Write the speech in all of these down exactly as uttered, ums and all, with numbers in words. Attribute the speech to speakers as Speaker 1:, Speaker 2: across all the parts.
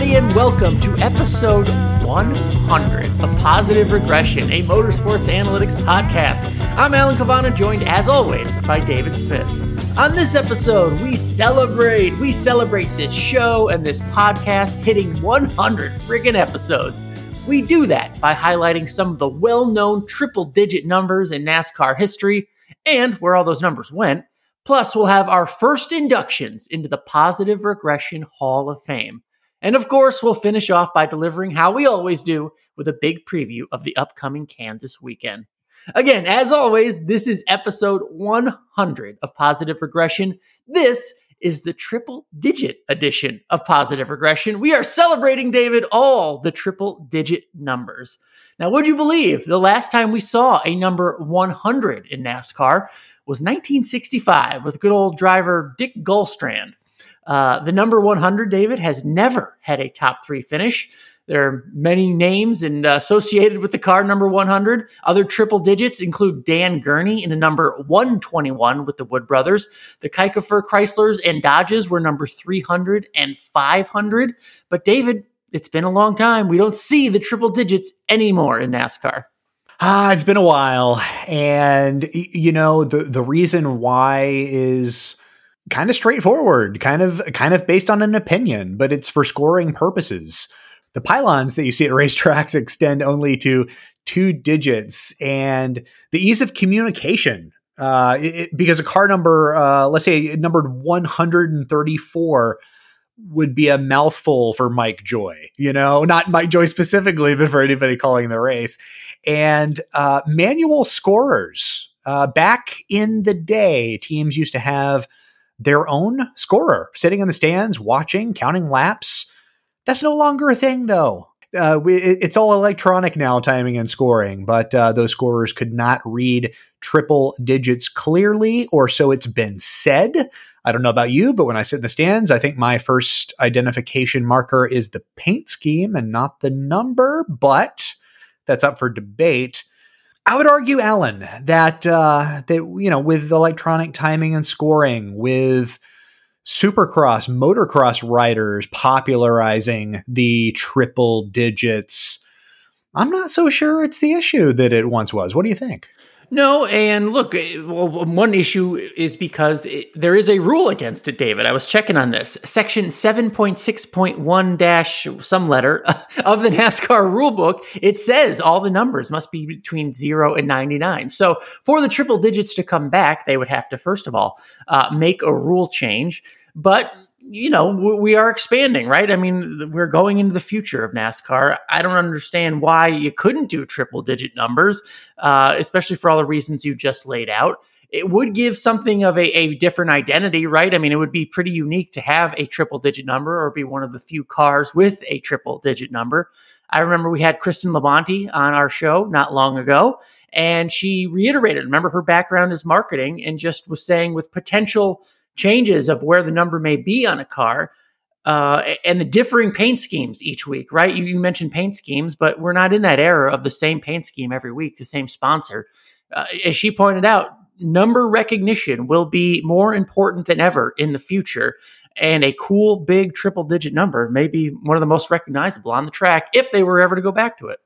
Speaker 1: everybody, and welcome to episode one hundred of Positive Regression, a motorsports analytics podcast. I'm Alan Cavana, joined as always by David Smith. On this episode, we celebrate, we celebrate this show and this podcast hitting one hundred friggin' episodes. We do that by highlighting some of the well-known triple-digit numbers in NASCAR history and where all those numbers went. Plus, we'll have our first inductions into the Positive Regression Hall of Fame. And of course, we'll finish off by delivering how we always do with a big preview of the upcoming Kansas weekend. Again, as always, this is episode one hundred of Positive Regression. This is the triple-digit edition of Positive Regression. We are celebrating, David, all the triple-digit numbers. Now, would you believe the last time we saw a number one hundred in NASCAR was nineteen sixty-five with good old driver Dick Gullstrand. Uh, the number one hundred, David, has never had a top three finish. There are many names and uh, associated with the car number one hundred. Other triple digits include Dan Gurney in a number one twenty-one with the Wood Brothers. The Keichefer Chryslers and Dodges were number three hundred and five hundred. But David, it's been a long time. We don't see the triple digits anymore in NASCAR.
Speaker 2: Ah, it's been a while. And, you know, the, the reason why is kind of straightforward, kind of kind of based on an opinion, but it's for scoring purposes. The pylons that you see at racetracks extend only to two digits, and the ease of communication, uh, it, because a car number, uh, let's say numbered one hundred thirty-four, would be a mouthful for Mike Joy, you know, not Mike Joy specifically, but for anybody calling the race. And uh, manual scorers, uh, back in the day, teams used to have their own scorer sitting in the stands, watching, counting laps. That's no longer a thing, though. Uh, we, it's all electronic now, timing and scoring, but uh, those scorers could not read triple digits clearly, or so it's been said. I don't know about you, but when I sit in the stands, I think my first identification marker is the paint scheme and not the number, but that's up for debate. I would argue, Alan, that, uh, that, you know, with electronic timing and scoring, with Supercross, motocross riders popularizing the triple digits, I'm not so sure it's the issue that it once was. What do you think?
Speaker 1: No, and look, well, one issue is because it, there is a rule against it, David. I was checking on this. Section seven point six point one dash some letter of the NASCAR rulebook, it says all the numbers must be between zero and ninety-nine. So for the triple digits to come back, they would have to, first of all, uh, make a rule change. But you know, we are expanding, right? I mean, we're going into the future of NASCAR. I don't understand why you couldn't do triple digit numbers, uh, especially for all the reasons you just laid out. It would give something of a, a different identity, right? I mean, it would be pretty unique to have a triple digit number or be one of the few cars with a triple digit number. I remember we had Kristen Labonte on our show not long ago, and she reiterated, remember her background is marketing, and just was saying with potential changes of where the number may be on a car, uh, and the differing paint schemes each week, right? You, you mentioned paint schemes, but we're not in that era of the same paint scheme every week, the same sponsor. Uh, as she pointed out, number recognition will be more important than ever in the future, and a cool, big triple-digit number may be one of the most recognizable on the track if they were ever to go back to it.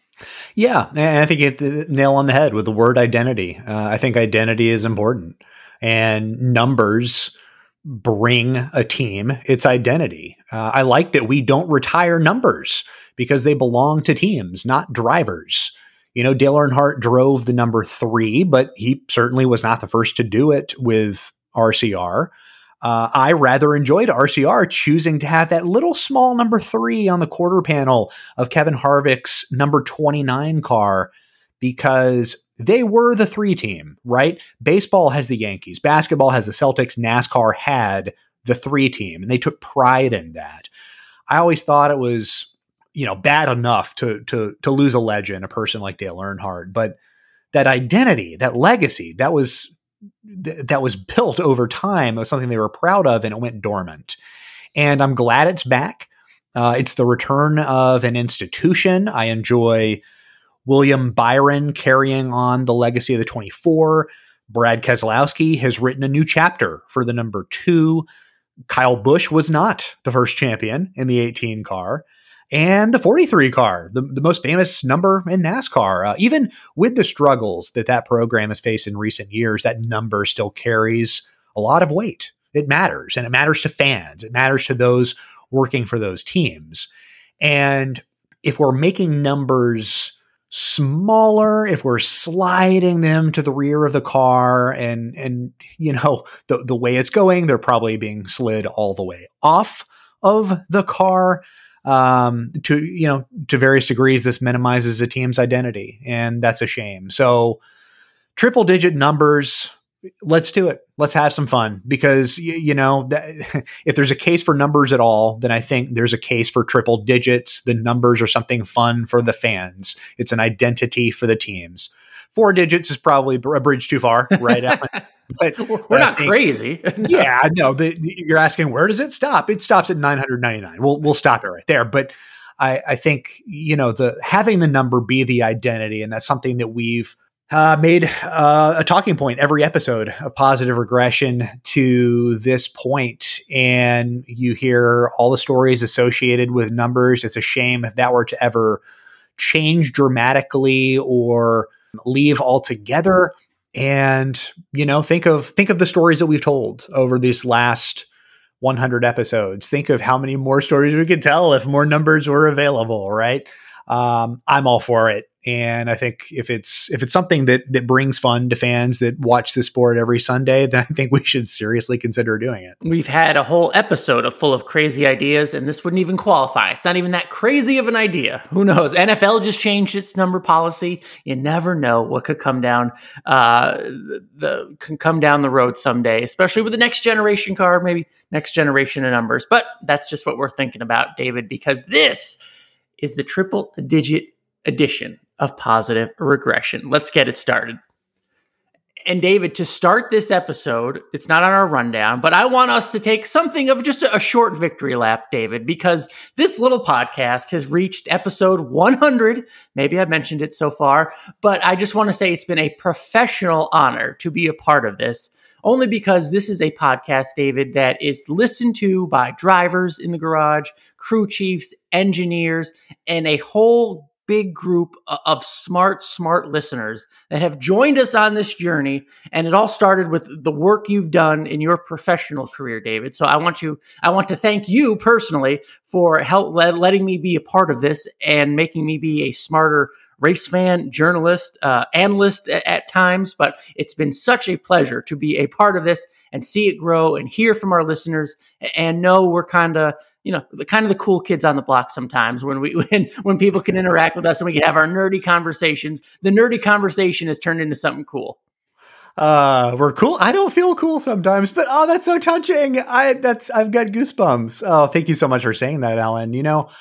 Speaker 2: Yeah, and I think you hit the nail on the head with the word identity. Uh, I think identity is important. And numbers bring a team its identity. Uh, I like that we don't retire numbers because they belong to teams, not drivers. You know, Dale Earnhardt drove the number three, but he certainly was not the first to do it with R C R. Uh, I rather enjoyed R C R choosing to have that little small number three on the quarter panel of Kevin Harvick's number twenty-nine car, because they were the three team, right? Baseball has the Yankees, basketball has the Celtics, NASCAR had the three team, and they took pride in that. I always thought it was, you know, bad enough to to to lose a legend, a person like Dale Earnhardt, but that identity, that legacy, that was th- that was built over time. It was something they were proud of, and it went dormant. And I'm glad it's back. Uh, it's the return of an institution. I enjoy William Byron carrying on the legacy of the twenty-four. Brad Keselowski has written a new chapter for the number two. Kyle Busch was not the first champion in the eighteen car. And the forty-three car, the, the most famous number in NASCAR. Uh, even with the struggles that that program has faced in recent years, that number still carries a lot of weight. It matters, and it matters to fans. It matters to those working for those teams. And if we're making numbers smaller, if we're sliding them to the rear of the car, and, and you know, the, the way it's going, they're probably being slid all the way off of the car. Um, to, you know, to various degrees, this minimizes a team's identity, and that's a shame. So triple digit numbers, let's do it. Let's have some fun, because, you, you know, that, if there's a case for numbers at all, then I think there's a case for triple digits. The numbers are something fun for the fans. It's an identity for the teams. Four digits is probably a bridge too far, right? But
Speaker 1: we're
Speaker 2: but
Speaker 1: not
Speaker 2: think,
Speaker 1: crazy.
Speaker 2: yeah, no. The, the, you're asking, where does it stop? It stops at nine hundred ninety-nine. We'll we'll stop it right there. But I, I think, you know, the having the number be the identity, and that's something that we've uh, made uh, a talking point every episode of Positive Regression to this point. And you hear all the stories associated with numbers. It's a shame if that were to ever change dramatically or leave altogether. And, you know, think of, think of the stories that we've told over these last one hundred episodes. Think of how many more stories we could tell if more numbers were available, right? Um, I'm all for it. And I think if it's, if it's something that, that brings fun to fans that watch the sport every Sunday, then I think we should seriously consider doing it.
Speaker 1: We've had a whole episode of full of crazy ideas, and this wouldn't even qualify. It's not even that crazy of an idea. Who knows? N F L just changed its number policy. You never know what could come down, uh, the can come down the road someday, especially with the next generation car, maybe next generation of numbers. But that's just what we're thinking about, David, because this is the triple digit edition of Positive Regression. Let's get it started. And David, to start this episode, it's not on our rundown, but I want us to take something of just a, a short victory lap, David, because this little podcast has reached episode one hundred. Maybe I've mentioned it so far, but I just want to say it's been a professional honor to be a part of this, only because this is a podcast, David, that is listened to by drivers in the garage, crew chiefs, engineers, and a whole big group of smart, smart listeners that have joined us on this journey. And it all started with the work you've done in your professional career, David. So I want you, I want to thank you personally for help let, letting me be a part of this and making me be a smarter race fan, journalist, uh, analyst at, at times. But it's been such a pleasure to be a part of this and see it grow and hear from our listeners and know we're kind of, you know, the kind of the cool kids on the block sometimes when we, when, when people can interact with us and we can have our nerdy conversations. The nerdy conversation has turned into something cool.
Speaker 2: Uh, we're cool. I don't feel cool sometimes, but oh, that's so touching. I, that's, I've got goosebumps. Oh, thank you so much for saying that, Alan. You know,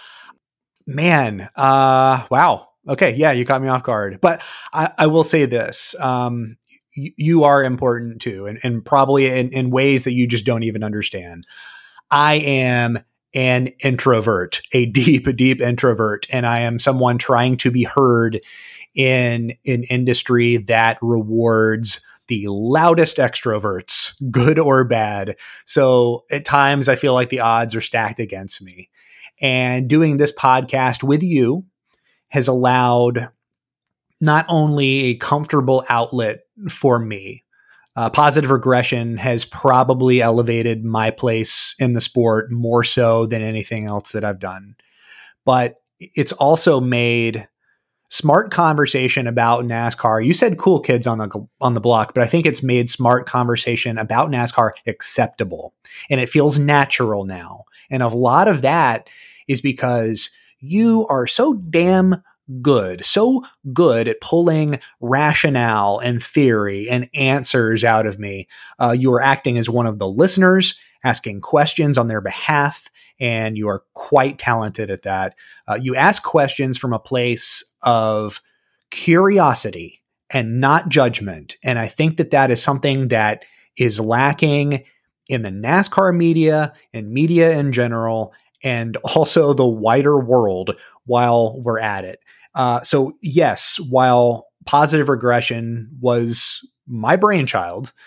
Speaker 2: man, uh, wow. Okay. Yeah. You caught me off guard, but I, I will say this. Um, y- you are important too. And, and probably in, in ways that you just don't even understand. I am an introvert, a deep, deep introvert. And I am someone trying to be heard in an industry that rewards the loudest extroverts, good or bad. So at times I feel like the odds are stacked against me. And doing this podcast with you has allowed not only a comfortable outlet for me, Uh, Positive Regression has probably elevated my place in the sport more so than anything else that I've done. But it's also made smart conversation about NASCAR. You said cool kids on the on the block, but I think it's made smart conversation about NASCAR acceptable. And it feels natural now. And a lot of that is because you are so damn good, so good at pulling rationale and theory and answers out of me. Uh, you are acting as one of the listeners, asking questions on their behalf, and you are quite talented at that. Uh, you ask questions from a place of curiosity and not judgment. And I think that that is something that is lacking in the NASCAR media and media in general, and also the wider world while we're at it. Uh, so yes, while Positive Regression was my brainchild,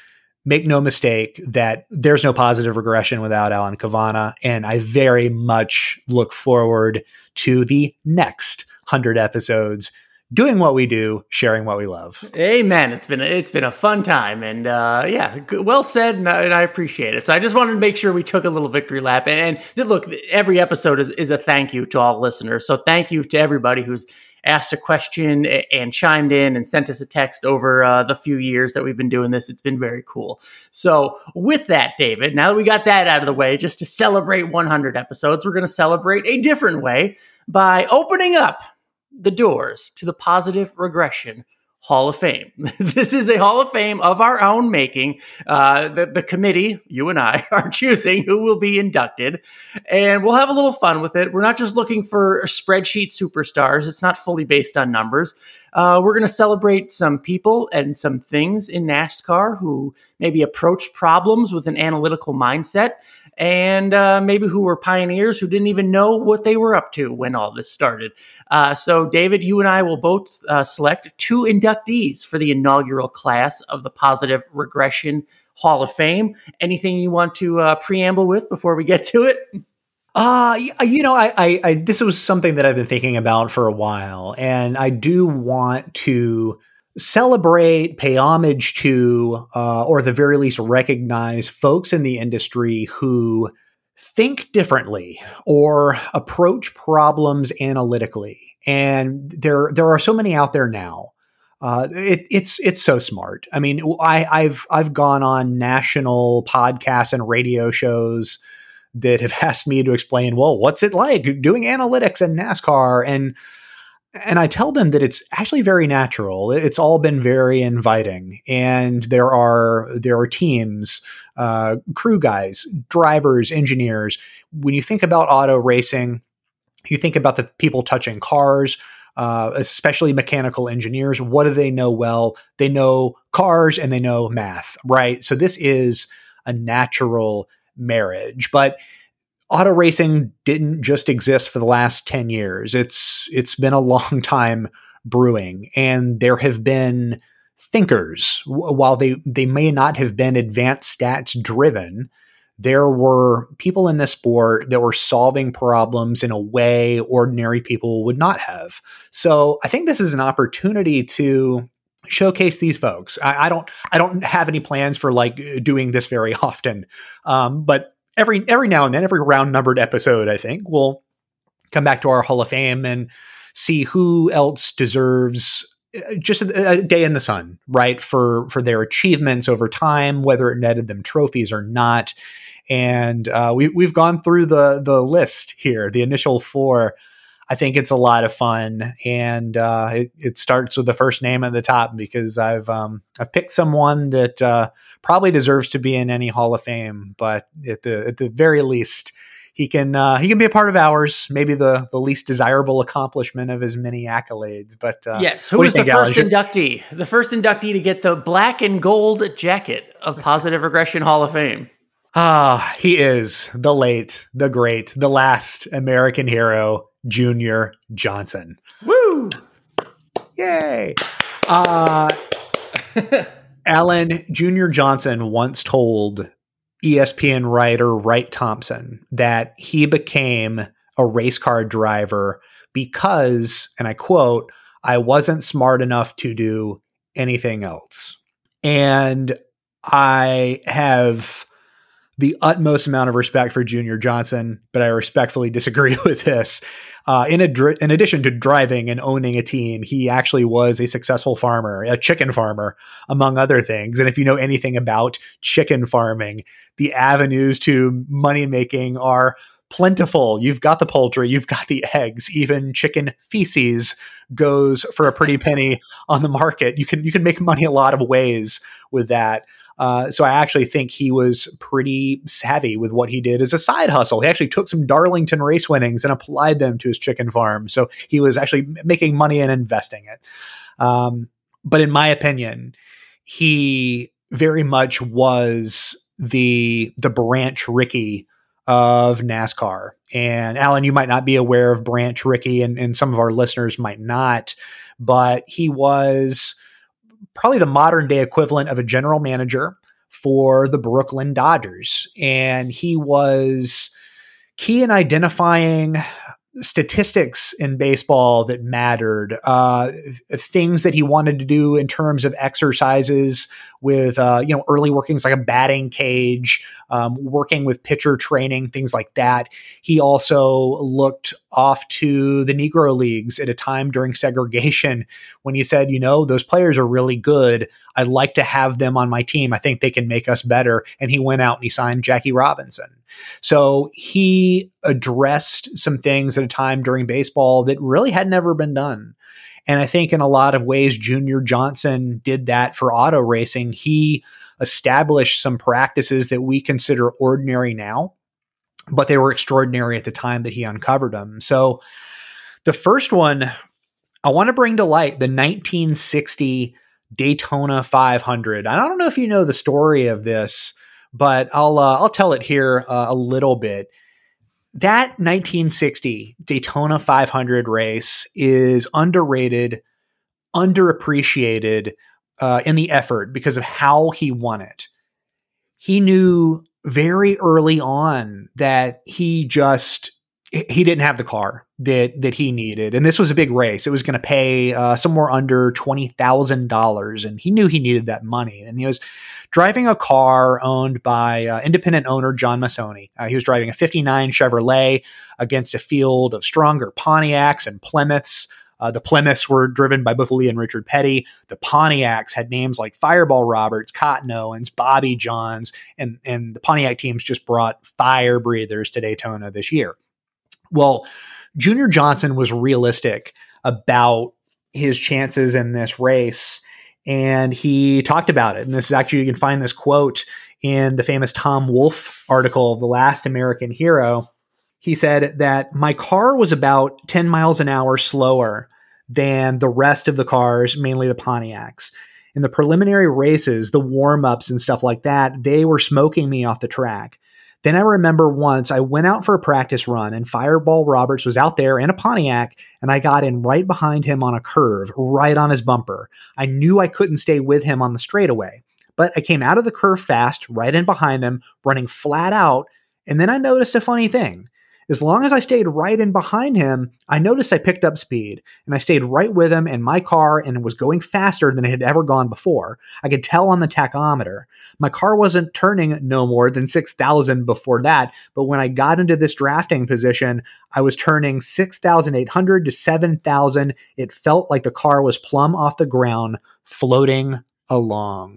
Speaker 2: make no mistake that there's no positive regression without Alan Cavanna, and I very much look forward to the next one hundred episodes, doing what we do, sharing what we love.
Speaker 1: Amen. It's been a, it's been a fun time, and uh, yeah, well said, and I, and I appreciate it. So I just wanted to make sure we took a little victory lap, and, and look, every episode is, is a thank you to all listeners. So thank you to everybody who's asked a question and chimed in and sent us a text over uh, the few years that we've been doing this. It's been very cool. So with that, David, now that we got that out of the way, just to celebrate one hundred episodes, we're going to celebrate a different way by opening up the doors to the Positive Regression Hall of Fame. This is a Hall of Fame of our own making. Uh, the, the committee, you and I, are choosing who will be inducted, and we'll have a little fun with it. We're not just looking for spreadsheet superstars. It's not fully based on numbers. Uh, we're going to celebrate some people and some things in NASCAR who maybe approached problems with an analytical mindset, and uh, maybe who were pioneers who didn't even know what they were up to when all this started. Uh, so, David, you and I will both uh, select two inductees for the inaugural class of the Positive Regression Hall of Fame. Anything you want to uh, preamble with before we get to it?
Speaker 2: Uh, you know, I, I, I, this was something that I've been thinking about for a while, and I do want to celebrate, pay homage to, uh, or at the very least recognize folks in the industry who think differently or approach problems analytically. And there, there are so many out there now. Uh, it, it's it's so smart. I mean, I, I've I've gone on national podcasts and radio shows that have asked me to explain, well, what's it like doing analytics in NASCAR? And and I tell them that it's actually very natural. It's all been very inviting, and there are there are teams, uh, crew guys, drivers, engineers. When you think about auto racing, you think about the people touching cars. Uh, especially mechanical engineers. What do they know well? They know cars and they know math, right? So this is a natural marriage. But auto racing didn't just exist for the last ten years. It's it's been a long time brewing, and there have been thinkers. While they they may not have been advanced stats driven, there were people in this sport that were solving problems in a way ordinary people would not have. So I think this is an opportunity to showcase these folks. I, I don't, I don't have any plans for like doing this very often. Um, but every, every now and then, every round numbered episode, I think we'll come back to our Hall of Fame and see who else deserves just a, a day in the sun, right? For, for their achievements over time, whether it netted them trophies or not. And uh, we, we've gone through the the list here, the initial four. I think it's a lot of fun, and uh, it, it starts with the first name at the top because I've um, I've picked someone that uh, probably deserves to be in any Hall of Fame, but at the at the very least, he can uh, he can be a part of ours. Maybe the the least desirable accomplishment of his many accolades. But uh,
Speaker 1: yes, who is the first inductee? The first inductee to get the black and gold jacket of Positive Regression Hall of Fame.
Speaker 2: Ah, he is the late, the great, the last American hero, Junior Johnson.
Speaker 1: Woo!
Speaker 2: Yay! Uh, Alan, Junior Johnson once told E S P N writer Wright Thompson that he became a race car driver because, and I quote, "I wasn't smart enough to do anything else." And I have the utmost amount of respect for Junior Johnson, but I respectfully disagree with this. Uh, in, ad- in addition to driving and owning a team, he actually was a successful farmer, a chicken farmer, among other things. And if you know anything about chicken farming, the avenues to money making are plentiful. You've got the poultry, you've got the eggs, even chicken feces goes for a pretty penny on the market. You can you can make money a lot of ways with that. Uh, so I actually think he was pretty savvy with what he did as a side hustle. He actually took some Darlington race winnings and applied them to his chicken farm. So he was actually making money and investing it. Um, but in my opinion, he very much was the the Branch Rickey of NASCAR. And Alan, you might not be aware of Branch Rickey, and, and some of our listeners might not, but he was probably the modern day equivalent of a general manager for the Brooklyn Dodgers. And he was key in identifying statistics in baseball that mattered, uh, things that he wanted to do in terms of exercises with, uh, you know, early workings like a batting cage, um, working with pitcher training, things like that. He also looked off to the Negro Leagues at a time during segregation when he said, you know, those players are really good. I'd like to have them on my team. I think they can make us better. And he went out and he signed Jackie Robinson. So he addressed some things at a time during baseball that really had never been done. And I think in a lot of ways, Junior Johnson did that for auto racing. He established some practices that we consider ordinary now, but they were extraordinary at the time that he uncovered them. So the first one I want to bring to light, the nineteen sixty Daytona five hundred. I don't know if you know the story of this, but I'll uh, I'll tell it here uh, a little bit. That nineteen sixty Daytona five hundred race is underrated, underappreciated uh, in the effort because of how he won it. He knew very early on that he just he didn't have the car that that he needed, and this was a big race. It was going to pay uh, somewhere under twenty thousand dollars, and he knew he needed that money. And he was driving a car owned by uh, independent owner John Massoni. Uh, he was driving a fifty-nine Chevrolet against a field of stronger Pontiacs and Plymouths. Uh, the Plymouths were driven by both Lee and Richard Petty. The Pontiacs had names like Fireball Roberts, Cotton Owens, Bobby Johns, and, and the Pontiac teams just brought fire breathers to Daytona this year. Well, Junior Johnson was realistic about his chances in this race, and he talked about it. And this is actually, you can find this quote in the famous Tom Wolfe article, The Last American Hero. He said that my car was about ten miles an hour slower than the rest of the cars, mainly the Pontiacs. In the preliminary races, the warm-ups and stuff like that, they were smoking me off the track. Then I remember once I went out for a practice run and Fireball Roberts was out there in a Pontiac, and I got in right behind him on a curve, right on his bumper. I knew I couldn't stay with him on the straightaway, but I came out of the curve fast, right in behind him, running flat out, and then I noticed a funny thing. As long as I stayed right in behind him, I noticed I picked up speed, and I stayed right with him in my car and was going faster than it had ever gone before. I could tell on the tachometer. My car wasn't turning no more than six thousand before that, but when I got into this drafting position, I was turning six thousand eight hundred to seven thousand. It felt like the car was plumb off the ground, floating along.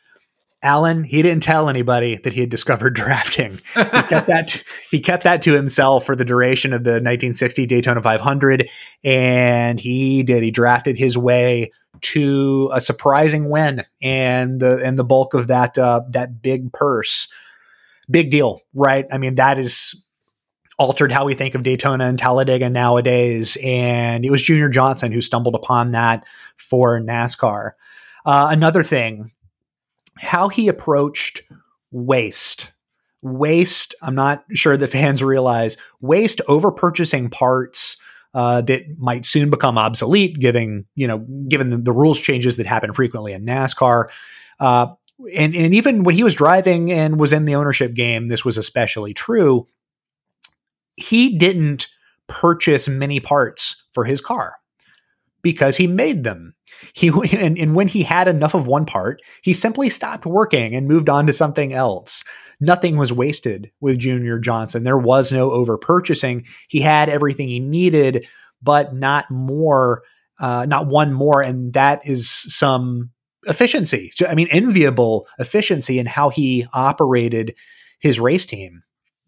Speaker 2: Alan, he didn't tell anybody that he had discovered drafting. He kept that he kept that to himself for the duration of the nineteen sixty Daytona five hundred, and he did. He drafted his way to a surprising win and the and the bulk of that uh, that big purse. Big deal, right? I mean, that is altered how we think of Daytona and Talladega nowadays, and it was Junior Johnson who stumbled upon that for NASCAR. Uh, another thing, how he approached waste. Waste, I'm not sure the fans realize, waste, over purchasing parts uh, that might soon become obsolete, given, you know, given the, the rules changes that happen frequently in NASCAR. Uh, and, and even when he was driving and was in the ownership game, this was especially true. He didn't purchase many parts for his car because he made them. He and, and when he had enough of one part, he simply stopped working and moved on to something else. Nothing was wasted with Junior Johnson. There was no over purchasing. He had everything he needed, but not more, uh, not one more. And that is some efficiency. I mean, enviable efficiency in how he operated his race team.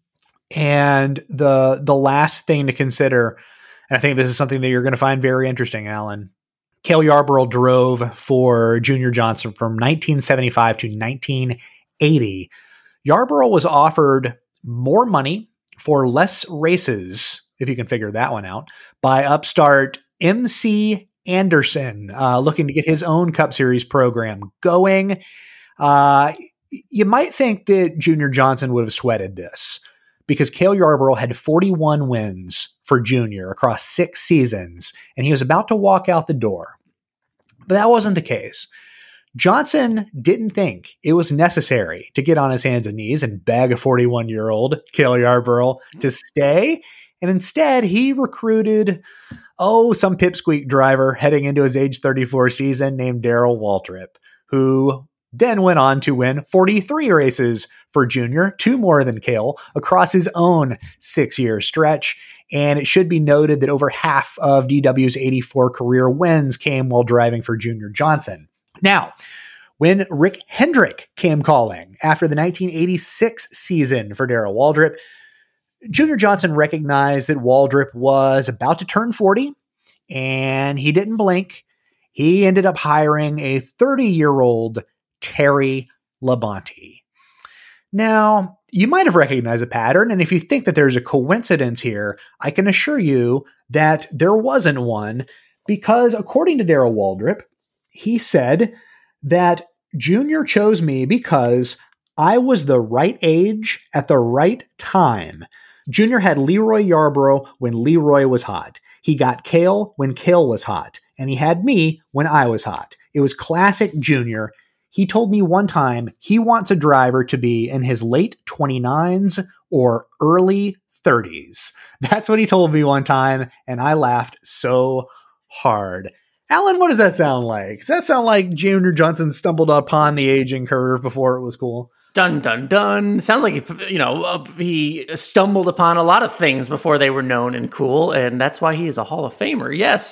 Speaker 2: And the the last thing to consider, and I think this is something that you're going to find very interesting, Alan. Cale Yarborough drove for Junior Johnson from nineteen seventy-five to nineteen eighty. Yarborough was offered more money for less races, if you can figure that one out, by upstart M C Anderson, uh, looking to get his own Cup Series program going. Uh, you might think that Junior Johnson would have sweated this, because Cale Yarborough had forty-one wins for Junior across six seasons, and he was about to walk out the door. But that wasn't the case. Johnson didn't think it was necessary to get on his hands and knees and beg a forty-one-year-old Cale Yarborough to stay. And instead, he recruited, oh, some pipsqueak driver heading into his age thirty-four season named Darrell Waltrip, who then went on to win forty-three races for Junior, two more than Cale, across his own six-year stretch. And it should be noted that over half of D W's eighty-four career wins came while driving for Junior Johnson. Now, when Rick Hendrick came calling after the nineteen eighty-six season for Darrell Waltrip, Junior Johnson recognized that Waltrip was about to turn forty, and he didn't blink. He ended up hiring a thirty-year-old Terry Labonte. Now, you might have recognized a pattern, and if you think that there's a coincidence here, I can assure you that there wasn't one, because according to Darrell Waltrip, he said that Junior chose me because I was the right age at the right time. Junior had Leroy Yarborough when Leroy was hot. He got Cale when Cale was hot. And he had me when I was hot. It was classic Junior. He told me one time he wants a driver to be in his late twenty-nines or early thirties. That's what he told me one time, and I laughed so hard. Alan, what does that sound like? Does that sound like Junior Johnson stumbled upon the aging curve before it was cool?
Speaker 1: Dun, dun, dun. Sounds like, he, you know, uh, he stumbled upon a lot of things before they were known and cool, and that's why he is a Hall of Famer, yes.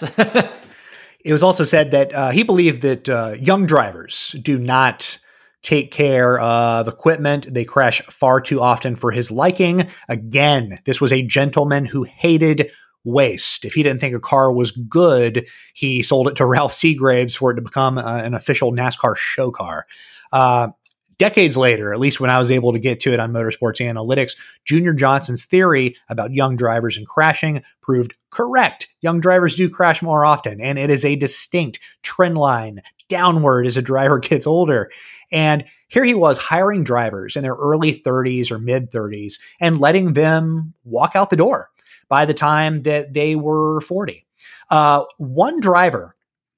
Speaker 2: It was also said that uh, he believed that uh, young drivers do not take care of equipment. They crash far too often for his liking. Again, this was a gentleman who hated waste. If he didn't think a car was good, he sold it to Ralph Seagraves for it to become uh, an official NASCAR show car. Uh, Decades later, at least when I was able to get to it on Motorsports Analytics, Junior Johnson's theory about young drivers and crashing proved correct. Young drivers do crash more often, and it is a distinct trend line downward as a driver gets older. And here he was hiring drivers in their early thirties or mid thirties and letting them walk out the door by the time that they were forty. Uh, one driver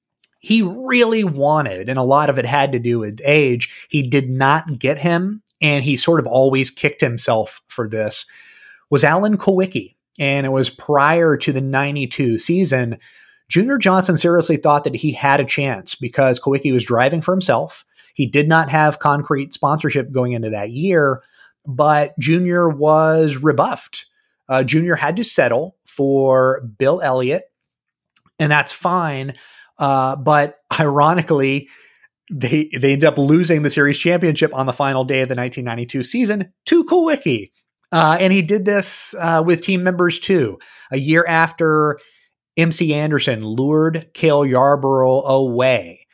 Speaker 2: he really wanted, and a lot of it had to do with age, he did not get him, and he sort of always kicked himself for this, was Alan Kulwicki. And it was prior to the ninety-two season. Junior Johnson seriously thought that he had a chance because Kulwicki was driving for himself. He did not have concrete sponsorship going into that year, but Junior was rebuffed. Uh, Junior had to settle for Bill Elliott, and that's fine. Uh, but ironically, they they ended up losing the series championship on the final day of the nineteen ninety-two season to Kulwicki. Uh, and he did this uh, with team members too. A year after M C Anderson lured Cale Yarborough away,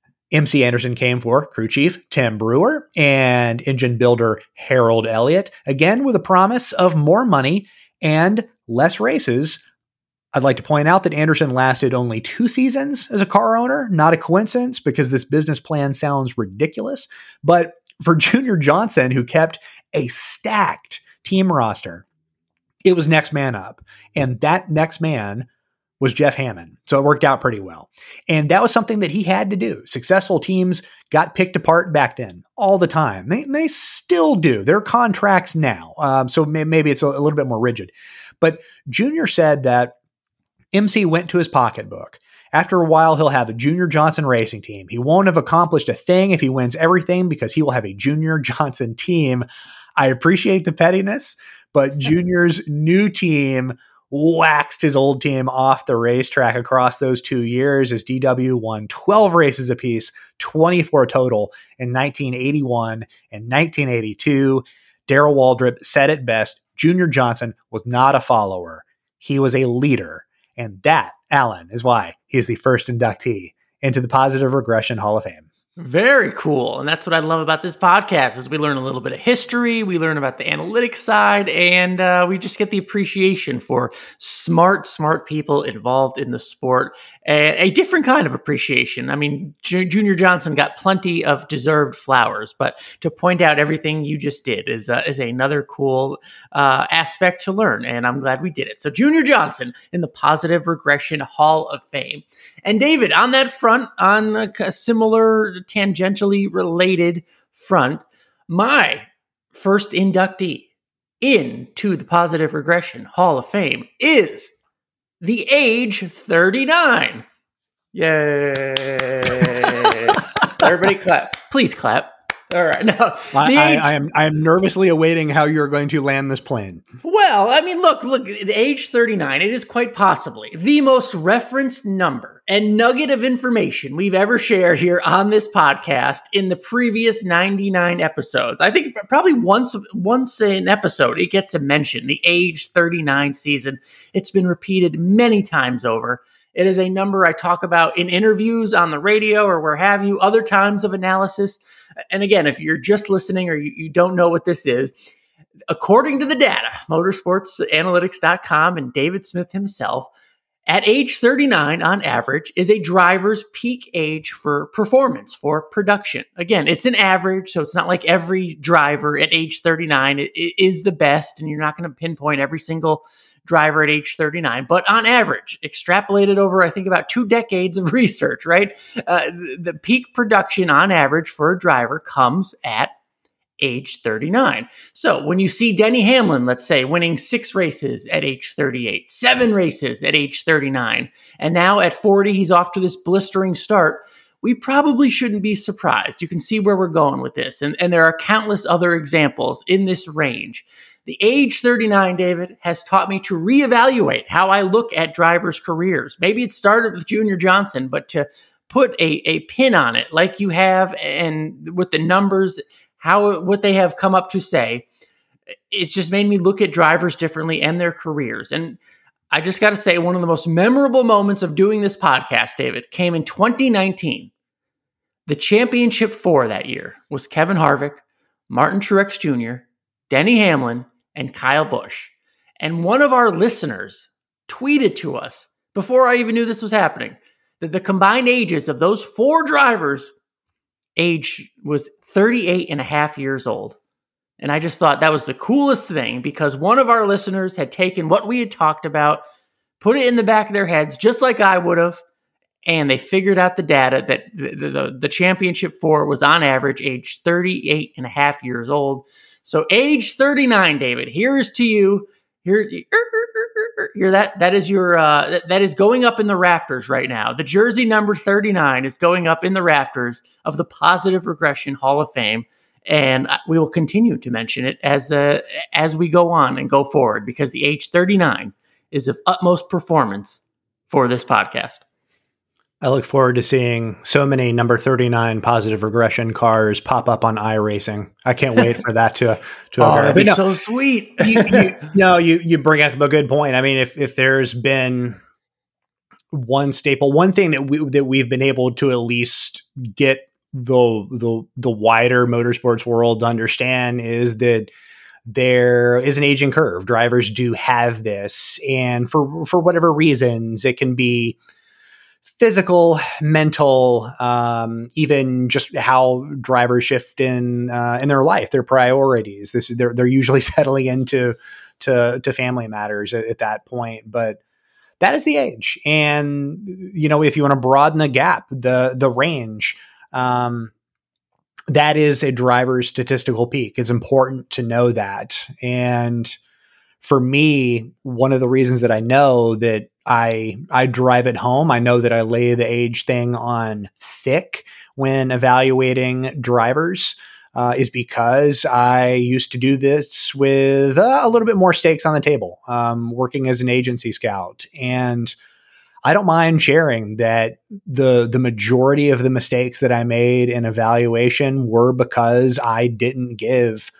Speaker 2: M C Anderson came for crew chief Tim Brewer and engine builder Harold Elliott, again with a promise of more money and less races. I'd like to point out that Anderson lasted only two seasons as a car owner, not a coincidence because this business plan sounds ridiculous. But for Junior Johnson, who kept a stacked team roster, it was next man up. And that next man was Jeff Hammond. So it worked out pretty well. And that was something that he had to do. Successful teams got picked apart back then all the time. They, they still do. There are contracts now. Um, so may, maybe it's a, a little bit more rigid. But Junior said that M C went to his pocketbook. After a while, he'll have a Junior Johnson racing team. He won't have accomplished a thing if he wins everything because he will have a Junior Johnson team. I appreciate the pettiness, but Junior's new team waxed his old team off the racetrack across those two years as D W won twelve races apiece, twenty-four total in nineteen eighty-one and nineteen eighty-two. Darrell Waltrip said it best, Junior Johnson was not a follower. He was a leader. And that, Alan, is why he is the first inductee into the Positive Regression Hall of Fame.
Speaker 1: Very cool. And that's what I love about this podcast is we learn a little bit of history, we learn about the analytics side, and uh, we just get the appreciation for smart, smart people involved in the sport. And a different kind of appreciation. I mean, J- Junior Johnson got plenty of deserved flowers, but to point out everything you just did is uh, is another cool uh, aspect to learn, and I'm glad we did it. So Junior Johnson in the Positive Regression Hall of Fame. And David, on that front, on a similar tangentially related front, my first inductee into the Positive Regression Hall of Fame is the age thirty-nine. Yay. Everybody clap. Please clap. All right. Now,
Speaker 2: I,
Speaker 1: age,
Speaker 2: I, I am I am nervously awaiting how you're going to land this plane.
Speaker 1: Well, I mean, look, look, the age thirty-nine, it is quite possibly the most referenced number and nugget of information we've ever shared here on this podcast in the previous ninety-nine episodes. I think probably once, once an episode, it gets a mention, the age thirty-nine season. It's been repeated many times over. It is a number I talk about in interviews on the radio or where have you, other times of analysis. And again, if you're just listening or you, you don't know what this is, according to the data, motorsports analytics dot com and David Smith himself, at age thirty-nine on average is a driver's peak age for performance, for production. Again, it's an average, so it's not like every driver at age thirty-nine is the best, and you're not going to pinpoint every single driver at age thirty-nine, but on average, extrapolated over, I think, about two decades of research, right? Uh, the peak production on average for a driver comes at age thirty-nine. So when you see Denny Hamlin, let's say, winning six races at age thirty-eight, seven races at age thirty-nine, and now at forty, he's off to this blistering start, we probably shouldn't be surprised. You can see where we're going with this. And, and there are countless other examples in this range. The age thirty-nine, David, has taught me to reevaluate how I look at drivers' careers. Maybe it started with Junior Johnson, but to put a, a pin on it like you have and with the numbers, how what they have come up to say, it's just made me look at drivers differently and their careers. And I just got to say, one of the most memorable moments of doing this podcast, David, came in twenty nineteen. The championship four that year was Kevin Harvick, Martin Truex Junior, Denny Hamlin, and Kyle Busch. And one of our listeners tweeted to us before I even knew this was happening that the combined ages of those four drivers age was thirty-eight and a half years old. And I just thought that was the coolest thing because one of our listeners had taken what we had talked about, put it in the back of their heads, just like I would have, and they figured out the data that the, the, the championship four was on average age thirty-eight and a half years old. So age thirty-nine, David, here's to you. Here, here that that is your uh, that, that is going up in the rafters right now. The jersey number thirty-nine is going up in the rafters of the Positive Regression Hall of Fame, and we will continue to mention it as the as we go on and go forward because the age thirty-nine is of utmost performance for this podcast.
Speaker 2: I look forward to seeing so many number thirty-nine Positive Regression cars pop up on iRacing. I can't wait for that to to
Speaker 1: oh,
Speaker 2: occur.
Speaker 1: That'd be
Speaker 2: no,
Speaker 1: so sweet.
Speaker 2: you, you, no, you you bring up a good point. I mean, if if there's been one staple, one thing that we that we've been able to at least get the the the wider motorsports world to understand is that there is an aging curve. Drivers do have this, and for for whatever reasons, it can be physical, mental, um, even just how drivers shift in uh, in their life, their priorities. This is they're they're usually settling into to to family matters at, at that point, but that is the age. And you know, if you want to broaden the gap, the the range, um, that is a driver's statistical peak. It's important to know that. And for me, one of the reasons that I know that I I drive it home, I know that I lay the age thing on thick when evaluating drivers, uh, is because I used to do this with uh, a little bit more stakes on the table, um, working as an agency scout. And I don't mind sharing that the the majority of the mistakes that I made in evaluation were because I didn't give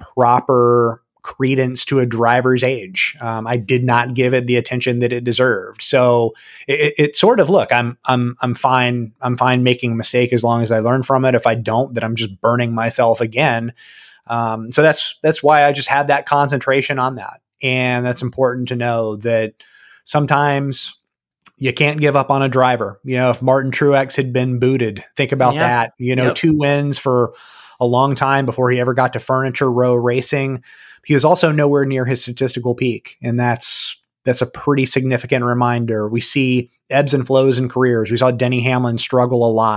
Speaker 2: proper credence to a driver's age. Um, I did not give it the attention that it deserved. So it, it sort of, look, I'm, I'm, I'm fine. I'm fine making a mistake as long as I learn from it. If I don't, then I'm just burning myself again. Um, so that's, that's why I just had that concentration on that. And that's important to know that sometimes you can't give up on a driver. You know, if Martin Truex had been booted, think about
Speaker 1: yeah.
Speaker 2: that, you know,
Speaker 1: yep.
Speaker 2: two wins for a long time before he ever got to Furniture Row Racing. He was also nowhere near his statistical peak. And that's, that's a pretty significant reminder. We see ebbs and flows in careers. We saw Denny Hamlin struggle a lot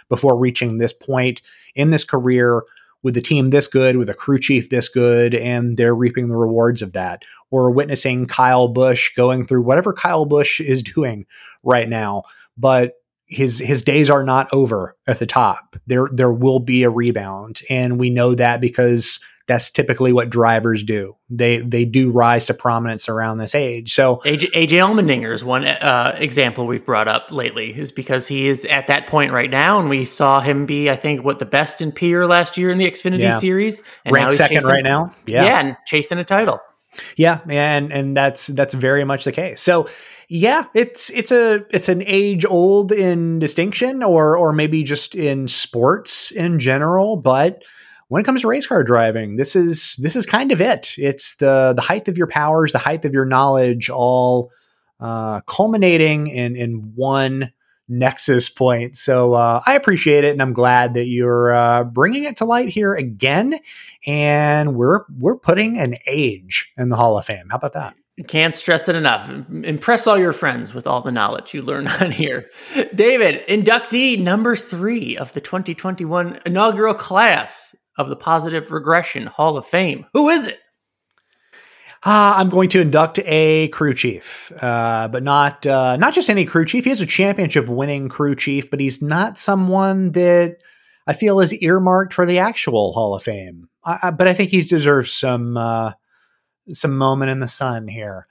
Speaker 2: before reaching this point in this career with the team this good, with a crew chief this good, and they're reaping the rewards of that. We're witnessing Kyle Busch going through whatever Kyle Busch is doing right now, but his his days are not over at the top. There there will be a rebound, and we know that because that's typically what drivers do. They they do rise to prominence around this age. So
Speaker 1: A J, A J Allmendinger is one uh, example we've brought up lately, is because he is at that point right now, and we saw him be, I think, what the best in P R last year in the Xfinity
Speaker 2: yeah.
Speaker 1: Series, and
Speaker 2: ranked
Speaker 1: now he's
Speaker 2: second
Speaker 1: chasing,
Speaker 2: right now. Yeah,
Speaker 1: yeah, and chasing a title.
Speaker 2: Yeah, and and that's that's very much the case. So yeah, it's it's a it's an age old in distinction, or or maybe just in sports in general, but when it comes to race car driving, this is this is kind of it. It's the the height of your powers, the height of your knowledge, all uh, culminating in in one nexus point. So uh, I appreciate it, and I'm glad that you're uh, bringing it to light here again. And we're we're putting an age in the Hall of Fame. How about that?
Speaker 1: Can't stress it enough. Impress all your friends with all the knowledge you learn on here. David, inductee number three of the twenty twenty-one inaugural class of the Positive Regression Hall of Fame. Who is it?
Speaker 2: Uh, I'm going to induct a crew chief, uh, but not uh, not just any crew chief. He is a championship-winning crew chief, but he's not someone that I feel is earmarked for the actual Hall of Fame. I, I, but I think he deserves some uh, some moment in the sun here.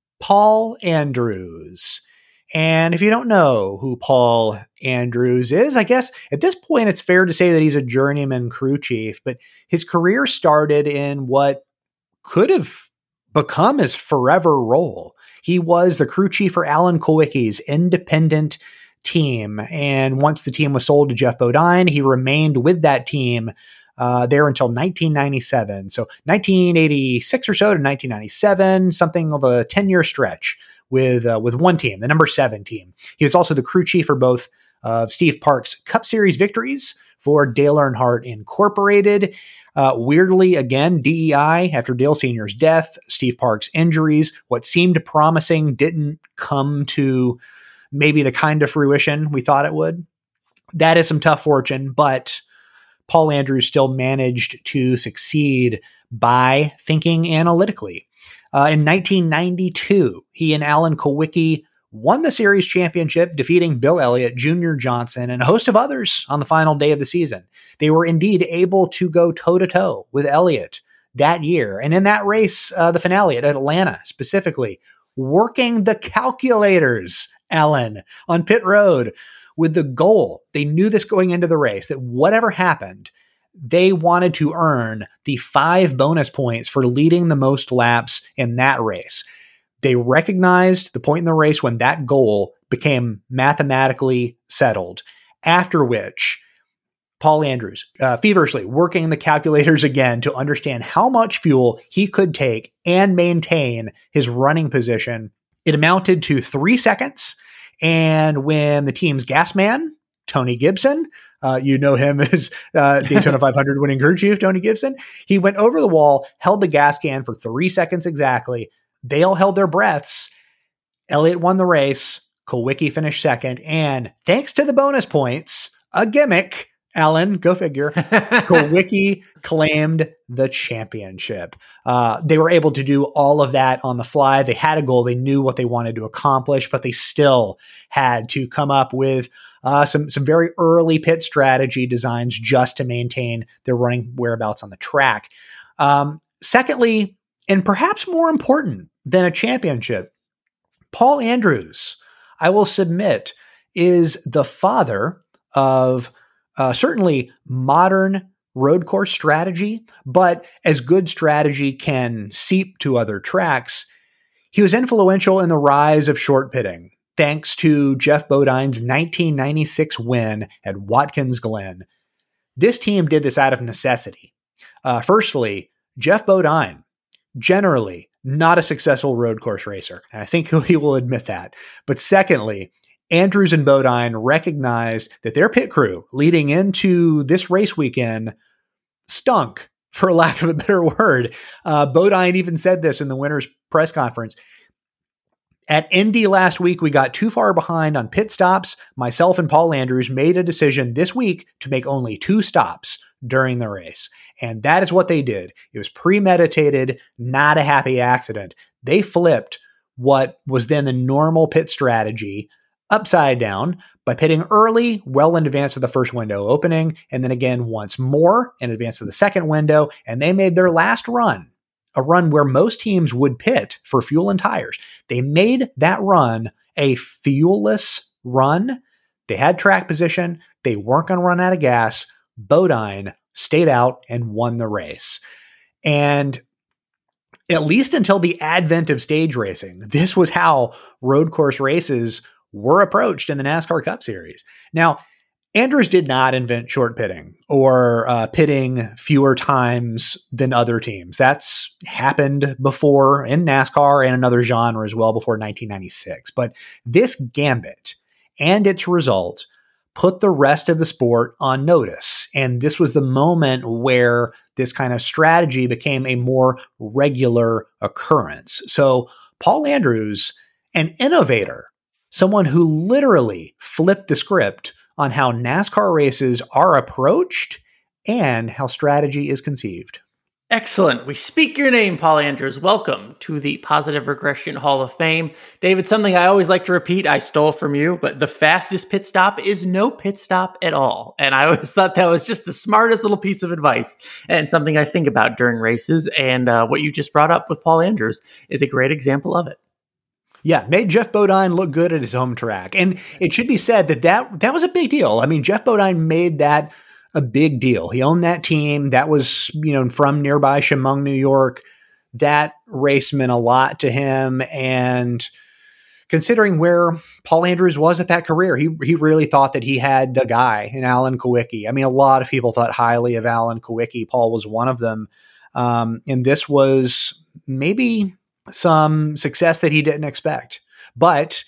Speaker 2: Paul Andrews. And if you don't know who Paul Andrews is, I guess at this point it's fair to say that he's a journeyman crew chief, but his career started in what could have become his forever role. He was the crew chief for Alan Kulwicki's independent team. And once the team was sold to Geoff Bodine, he remained with that team uh, there until nineteen ninety-seven. So nineteen eighty-six or so to nineteen ninety-seven, something of a ten-year stretch with uh, with one team, the number seven team. He was also the crew chief for both of uh, Steve Park's Cup Series victories for Dale Earnhardt Incorporated. Uh, weirdly, again, D E I, after Dale Senior's death, Steve Park's injuries, what seemed promising didn't come to maybe the kind of fruition we thought it would. That is some tough fortune, but Paul Andrews still managed to succeed by thinking analytically. Uh, in nineteen ninety-two, he and Alan Kulwicki won the series championship, defeating Bill Elliott, Junior Johnson, and a host of others on the final day of the season. They were indeed able to go toe-to-toe with Elliott that year. And in that race, uh, the finale at Atlanta specifically, working the calculators, Alan, on pit road with the goal. They knew this going into the race, that whatever happened, they wanted to earn the five bonus points for leading the most laps in that race. They recognized the point in the race when that goal became mathematically settled, after which Paul Andrews, uh, feverishly working the calculators again to understand how much fuel he could take and maintain his running position. It amounted to three seconds. And when the team's gas man, Tony Gibson, Uh, you know him as uh, Daytona five hundred winning crew chief, Tony Gibson. He went over the wall, held the gas can for three seconds exactly. They all held their breaths. Elliott won the race. Kulwicki finished second. And thanks to the bonus points, a gimmick, Alan, go figure, Kulwicki claimed the championship. Uh, they were able to do all of that on the fly. They had a goal. They knew what they wanted to accomplish, but they still had to come up with uh, some, some very early pit strategy designs just to maintain their running whereabouts on the track. Um, secondly, and perhaps more important than a championship, Paul Andrews, I will submit, is the father of Uh, certainly modern road course strategy, but as good strategy can seep to other tracks, he was influential in the rise of short pitting, thanks to Geoff Bodine's nineteen ninety-six win at Watkins Glen. This team did this out of necessity. Uh, firstly, Geoff Bodine, generally not a successful road course racer, and I think he will admit that. But secondly, Andrews and Bodine recognized that their pit crew leading into this race weekend stunk, for lack of a better word. Uh, Bodine even said this in the winner's press conference. At Indy last week, we got too far behind on pit stops. Myself and Paul Andrews made a decision this week to make only two stops during the race. And that is what they did. It was premeditated, not a happy accident. They flipped what was then the normal pit strategy upside down by pitting early, well in advance of the first window opening, and then again once more in advance of the second window. And they made their last run, a run where most teams would pit for fuel and tires. They made that run a fuelless run. They had track position. They weren't going to run out of gas. Bodine stayed out and won the race. And at least until the advent of stage racing, this was how road course races were approached in the NASCAR Cup Series. Now, Andrews did not invent short pitting or uh, pitting fewer times than other teams. That's happened before in NASCAR and another genre as well before nineteen ninety-six. But this gambit and its result put the rest of the sport on notice. And this was the moment where this kind of strategy became a more regular occurrence. So Paul Andrews, an innovator, someone who literally flipped the script on how NASCAR races are approached and how strategy is conceived.
Speaker 1: Excellent. We speak your name, Paul Andrews. Welcome to the Positive Regression Hall of Fame. David, something I always like to repeat, I stole from you, but the fastest pit stop is no pit stop at all. And I always thought that was just the smartest little piece of advice and something I think about during races. And uh, what you just brought up with Paul Andrews is a great example of it.
Speaker 2: Yeah, made Geoff Bodine look good at his home track. And it should be said that that, that was a big deal. I mean, Geoff Bodine made that a big deal. He owned that team. That was, you know, from nearby Chemung, New York. That race meant a lot to him. And considering where Paul Andrews was at that career, he he really thought that he had the guy in Alan Kulwicki. I mean, a lot of people thought highly of Alan Kulwicki. Paul was one of them. Um, and this was maybe some success that he didn't expect. But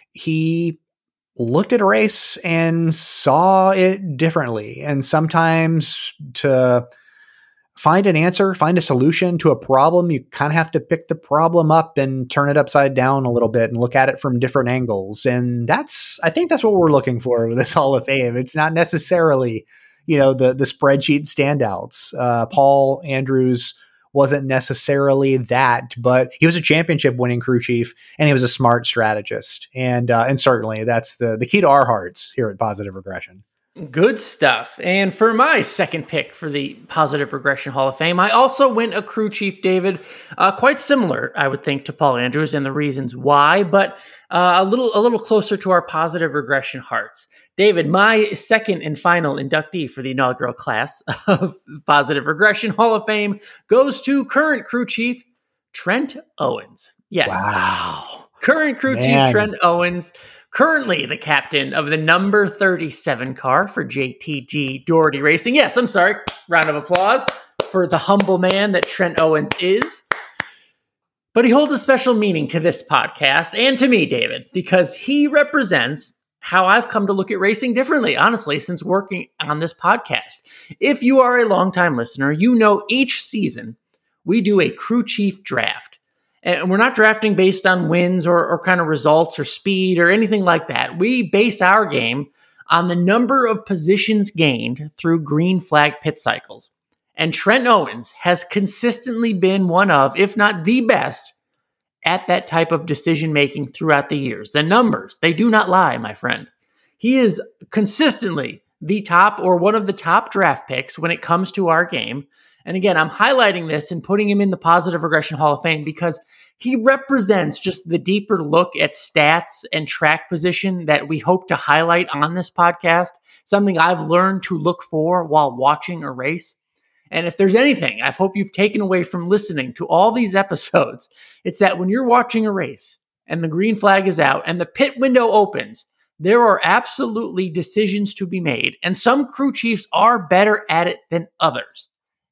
Speaker 2: he looked at a race and saw it differently. And sometimes to find an answer, find a solution to a problem, you kind of have to pick the problem up and turn it upside down a little bit and look at it from different angles. And that's, I think that's what we're looking for with this Hall of Fame. It's not necessarily, you know, the, the spreadsheet standouts. Uh, Paul Andrews wasn't necessarily that, but he was a championship winning crew chief and he was a smart strategist. And, uh, and certainly that's the, the key to our hearts here at Positive Regression.
Speaker 1: Good stuff. And for my second pick for the Positive Regression Hall of Fame, I also went a crew chief, David, uh, quite similar, I would think, to Paul Andrews and the reasons why, but uh, a little, a little closer to our Positive Regression hearts. David, my second and final inductee for the inaugural class of Positive Regression Hall of Fame goes to current crew chief Trent Owens. Yes.
Speaker 2: Wow.
Speaker 1: Current crew
Speaker 2: Man.
Speaker 1: chief Trent Owens, currently the captain of the number thirty-seven car for J T G Doherty Racing. Yes, I'm sorry. Round of applause for the humble man that Trent Owens is. But he holds a special meaning to this podcast and to me, David, because he represents how I've come to look at racing differently, honestly, since working on this podcast. If you are a longtime listener, you know each season we do a crew chief draft. And we're not drafting based on wins or, or kind of results or speed or anything like that. We base our game on the number of positions gained through green flag pit cycles. And Trent Owens has consistently been one of, if not the best, at that type of decision-making throughout the years. The numbers, they do not lie, my friend. He is consistently the top or one of the top draft picks when it comes to our game. And again, I'm highlighting this and putting him in the Positive Regression Hall of Fame because he represents just the deeper look at stats and track position that we hope to highlight on this podcast, something I've learned to look for while watching a race. And if there's anything I hope you've taken away from listening to all these episodes, it's that when you're watching a race and the green flag is out and the pit window opens, there are absolutely decisions to be made. And some crew chiefs are better at it than others.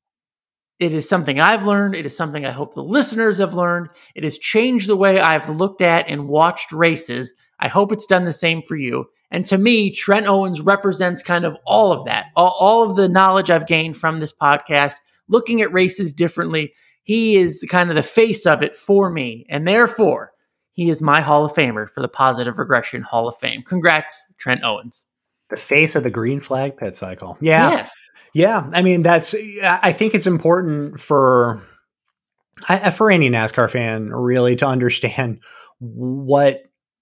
Speaker 1: It is something I've learned. It is something I hope the listeners have learned. It has changed the way I've looked at and watched races. I hope it's done the same for you. And to me, Trent Owens represents kind of all of that, all, all of the knowledge I've gained from this podcast, looking at races differently. He is kind of the face of it for me. And therefore, he is my Hall of Famer for the Positive Regression Hall of Fame. Congrats, Trent Owens.
Speaker 2: The face of the green flag pit cycle. Yeah.
Speaker 1: Yes.
Speaker 2: Yeah. I mean, that's, I think it's important for, for any NASCAR fan really to understand what,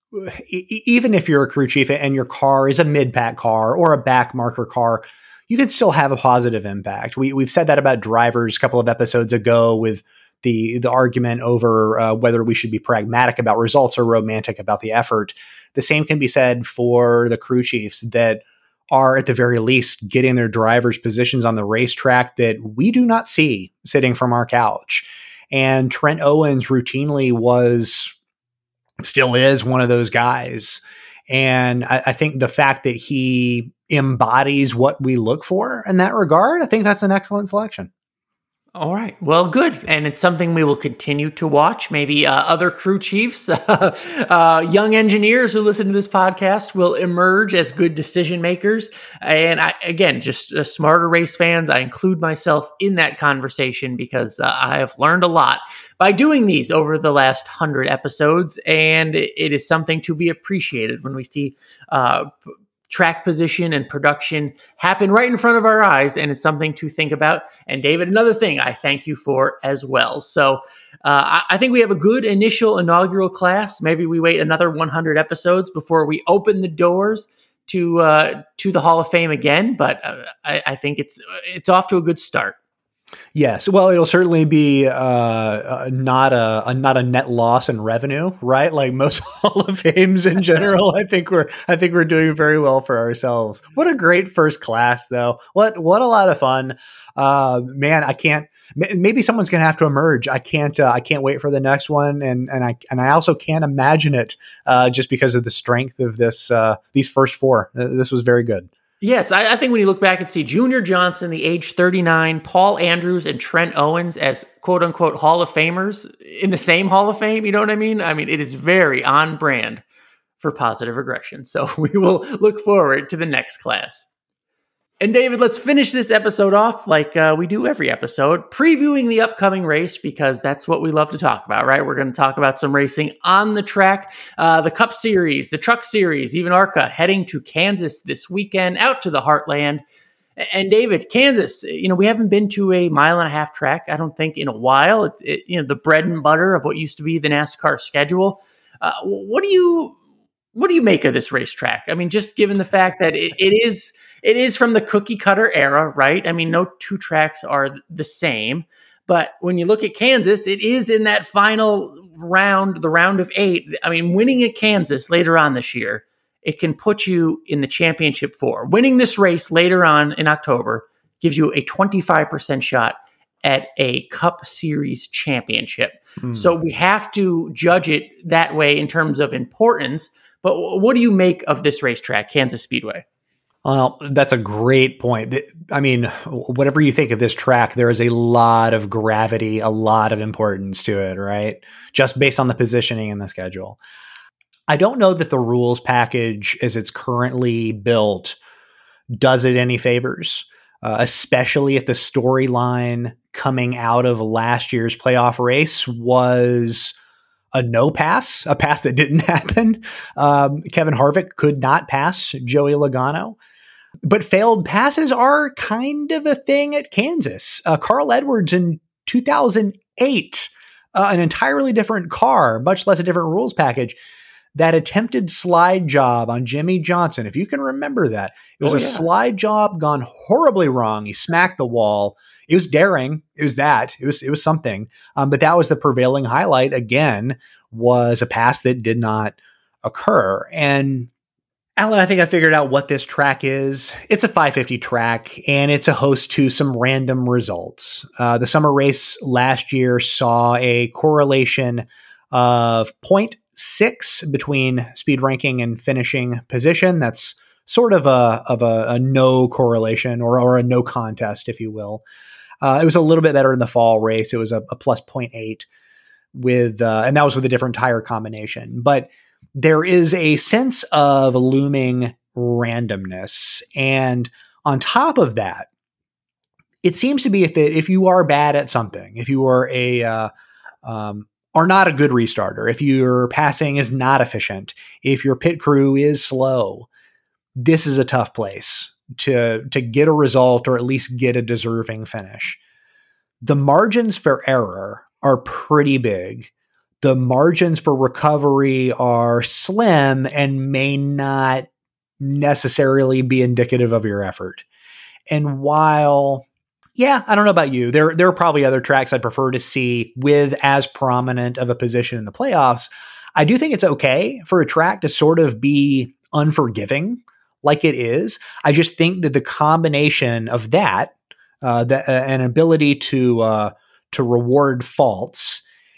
Speaker 2: even if you're a crew chief and your car is a mid-pack car or a back marker car, you can still have a positive impact. We, we've said that about drivers a couple of episodes ago with the, the argument over uh, whether we should be pragmatic about results or romantic about the effort. The same can be said for the crew chiefs that are at the very least getting their drivers positions on the racetrack that we do not see sitting from our couch. And Trent Owens routinely was, still is one of those guys. And I, I think the fact that he embodies what we look for in that regard, I think that's an excellent selection.
Speaker 1: All right. Well, good. And it's something we will continue to watch. Maybe uh, other crew chiefs, uh, young engineers who listen to this podcast will emerge as good decision makers. And I, again, just uh, smarter race fans, I include myself in that conversation because uh, I have learned a lot by doing these over the last hundred episodes. And it, it is something to be appreciated when we see uh track position and production happen right in front of our eyes. And it's something to think about. And David, another thing I thank you for as well. So uh, I, I think we have a good initial inaugural class. Maybe we wait another one hundred episodes before we open the doors to uh, to the Hall of Fame again. But uh, I, I think it's it's off to a good start.
Speaker 2: Yes. Well, it'll certainly be uh, uh, not a, a not a net loss in revenue, right? Like most Hall of Fames in general. I think we're I think we're doing very well for ourselves. What a great first class, though. What what a lot of fun, uh, man. I can't. Maybe someone's gonna have to emerge. I can't. Uh, I can't wait for the next one, and and I and I also can't imagine it uh, just because of the strength of this. Uh, these first four. This was very good.
Speaker 1: Yes, I, I think when you look back and see Junior Johnson, the age thirty-nine, Paul Andrews, and Trent Owens as quote-unquote Hall of Famers in the same Hall of Fame, you know what I mean? I mean, it is very on brand for Positive Regression. So we will look forward to the next class. And David, let's finish this episode off like uh, we do every episode, previewing the upcoming race, because that's what we love to talk about, right? We're going to talk about some racing on the track, uh, the Cup Series, the Truck Series, even ARCA heading to Kansas this weekend, out to the Heartland. And David, Kansas, you know, we haven't been to a mile and a half track, I don't think, in a while. It's it, you know, the bread and butter of what used to be the NASCAR schedule. Uh, what do you what do you make of this racetrack? I mean, just given the fact that it, it is it is from the cookie cutter era, right? I mean, no two tracks are the same. But when you look at Kansas, it is in that final round, the round of eight. I mean, winning at Kansas later on this year, it can put you in the championship four. Winning this race later on in October gives you a twenty-five percent shot at a Cup Series championship. Mm. So we have to judge it that way in terms of importance. But what do you make of this racetrack, Kansas Speedway?
Speaker 2: Well, that's a great point. I mean, whatever you think of this track, there is a lot of gravity, a lot of importance to it, right? Just based on the positioning in the schedule. I don't know that the rules package as it's currently built does it any favors, uh, especially if the storyline coming out of last year's playoff race was a no pass, a pass that didn't happen. Um, Kevin Harvick could not pass Joey Logano. But failed passes are kind of a thing at Kansas. Uh, Carl Edwards in two thousand eight, uh, an entirely different car, much less a different rules package, that attempted slide job on Jimmy Johnson. If you can remember that, it was oh, a yeah. slide job gone horribly wrong. He smacked the wall. It was daring. It was that. It was it was something. Um, but that was the prevailing highlight. Again, was a pass that did not occur. And Alan, I think I figured out what this track is. It's a five fifty track, and it's a host to some random results. Uh, the summer race last year saw a correlation of zero point six between speed ranking and finishing position. That's sort of a of a, a no correlation or, or a no contest, if you will. Uh, it was a little bit better in the fall race. It was a, a plus zero point eight with, uh, and that was with a different tire combination. But there is a sense of looming randomness. And on top of that, it seems to be if that if you are bad at something, if you are a uh, um, are not a good restarter, if your passing is not efficient, if your pit crew is slow, this is a tough place to, to get a result or at least get a deserving finish. The margins for error are pretty big. The margins for recovery are slim and may not necessarily be indicative of your effort. And while, yeah, I don't know about you, there, there are probably other tracks I'd prefer to see with as prominent of a position in the playoffs. I do think it's okay for a track to sort of be unforgiving like it is. I just think that the combination of that, uh, the, uh, an ability to, uh, to reward faults,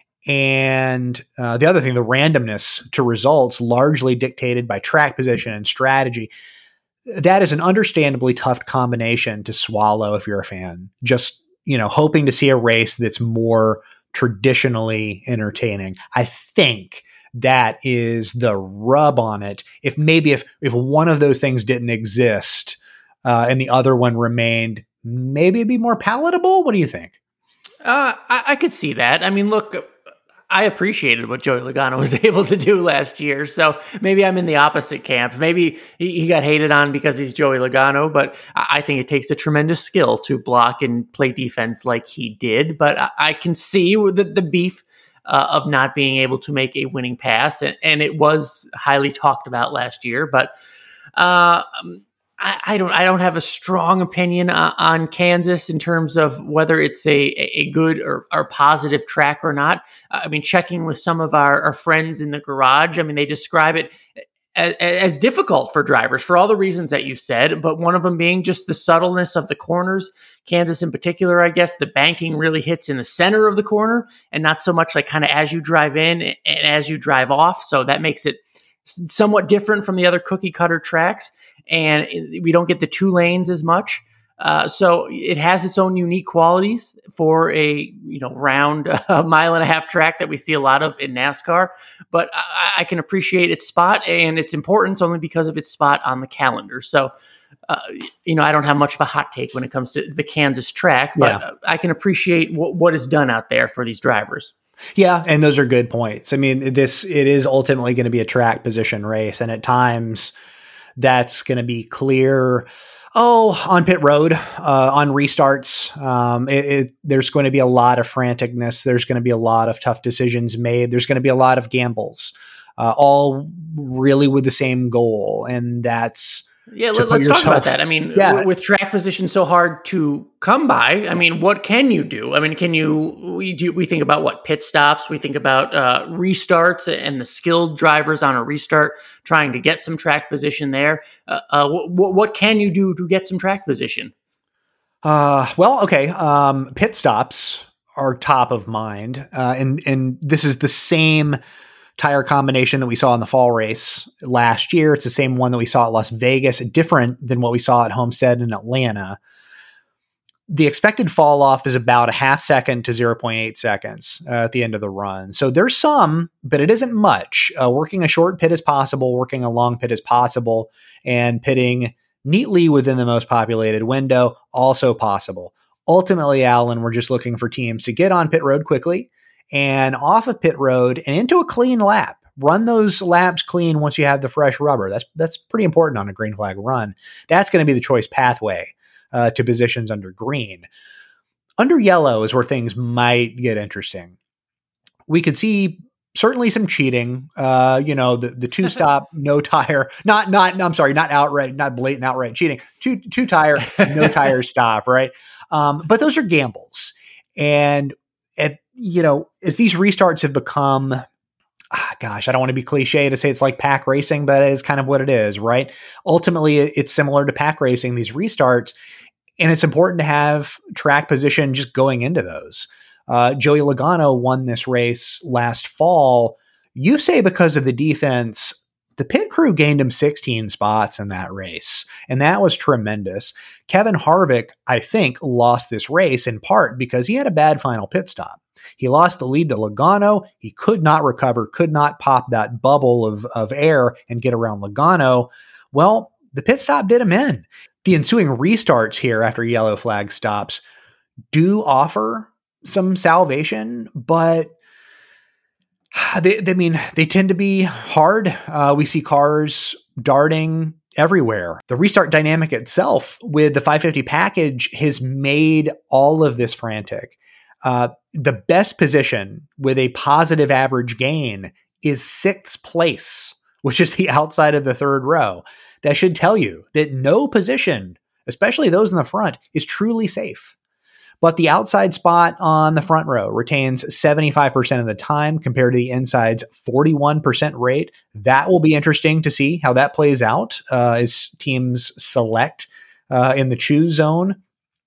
Speaker 2: and uh, the other thing, the randomness to results largely dictated by track position and strategy. That is an understandably tough combination to swallow if you're a fan. Just, you know, hoping to see a race that's more traditionally entertaining. I think that is the rub on it. If maybe if if one of those things didn't exist uh, and the other one remained, maybe it'd be more palatable. What do you think?
Speaker 1: Uh, I, I could see that. I mean, look, I appreciated what Joey Logano was able to do last year. So maybe I'm in the opposite camp. Maybe he, he got hated on because he's Joey Logano, but I think it takes a tremendous skill to block and play defense like he did. But I, I can see the, the beef uh, of not being able to make a winning pass. And, and it was highly talked about last year, but uh, I, I don't. I don't have a strong opinion uh, on Kansas in terms of whether it's a, a good or, or positive track or not. I mean, checking with some of our, our friends in the garage, I mean, they describe it as, as difficult for drivers for all the reasons that you said, but one of them being just the subtleness of the corners. Kansas in particular, I guess, the banking really hits in the center of the corner and not so much like kind of as you drive in and as you drive off. So that makes it somewhat different from the other cookie cutter tracks. And we don't get the two lanes as much. Uh, so it has its own unique qualities for a, you know, round uh, mile and a half track that we see a lot of in NASCAR. But I, I can appreciate its spot and its importance only because of its spot on the calendar. So, uh, you know, I don't have much of a hot take when it comes to the Kansas track, but yeah. I can appreciate w- what is done out there for these drivers.
Speaker 2: Yeah, and those are good points. I mean, this it is ultimately going to be a track position race, and at times that's going to be clear. Oh, on pit road, uh, on restarts, um, it, it, there's going to be a lot of franticness. There's going to be a lot of tough decisions made. There's going to be a lot of gambles, uh, all really with the same goal, and that's
Speaker 1: yeah. Let, let's yourself, talk about that. I mean, yeah. w- with track position so hard to come by, I mean, what can you do? I mean, can you? We do. We think about what pit stops. We think about uh, restarts and the skilled drivers on a restart trying to get some track position there. Uh, uh, w- w- what can you do to get some track position?
Speaker 2: Uh, well, okay. Um, pit stops are top of mind, uh, and and this is the same tire combination that we saw in the fall race last year. It's the same one that we saw at Las Vegas, different than what we saw at Homestead and Atlanta. The expected fall off is about a half second to zero point eight seconds uh, at the end of the run. So there's some, but it isn't much. Uh, working a short pit is possible, working a long pit is possible, and pitting neatly within the most populated window, also possible. Ultimately, Alan, we're just looking for teams to get on pit road quickly and off of pit road and into a clean lap. Run those laps clean once you have the fresh rubber. That's that's pretty important on a green flag run. That's going to be the choice pathway uh, to positions under green. Under yellow is where things might get interesting. We could see certainly some cheating. Uh, you know, the the two stop no tire, not not I'm sorry, not outright, not blatant outright cheating. Two two tire no tire stop, right? Um, but those are gambles, and at you know, as these restarts have become, ah, gosh, I don't want to be cliche to say it's like pack racing, but it is kind of what it is, right? Ultimately, it's similar to pack racing, these restarts, and it's important to have track position just going into those. Uh, Joey Logano won this race last fall. You say because of the defense, the pit crew gained him sixteen spots in that race, and that was tremendous. Kevin Harvick, I think, lost this race in part because he had a bad final pit stop. He lost the lead to Logano. He could not recover, could not pop that bubble of, of air and get around Logano. Well, the pit stop did him in. The ensuing restarts here after yellow flag stops do offer some salvation, but They, they I mean, they tend to be hard. Uh, we see cars darting everywhere. The restart dynamic itself with the five fifty package has made all of this frantic. Uh, the best position with a positive average gain is sixth place, which is the outside of the third row. That should tell you that no position, especially those in the front, is truly safe. But the outside spot on the front row retains seventy-five percent of the time compared to the inside's forty-one percent rate. That will be interesting to see how that plays out uh, as teams select uh, in the choose zone.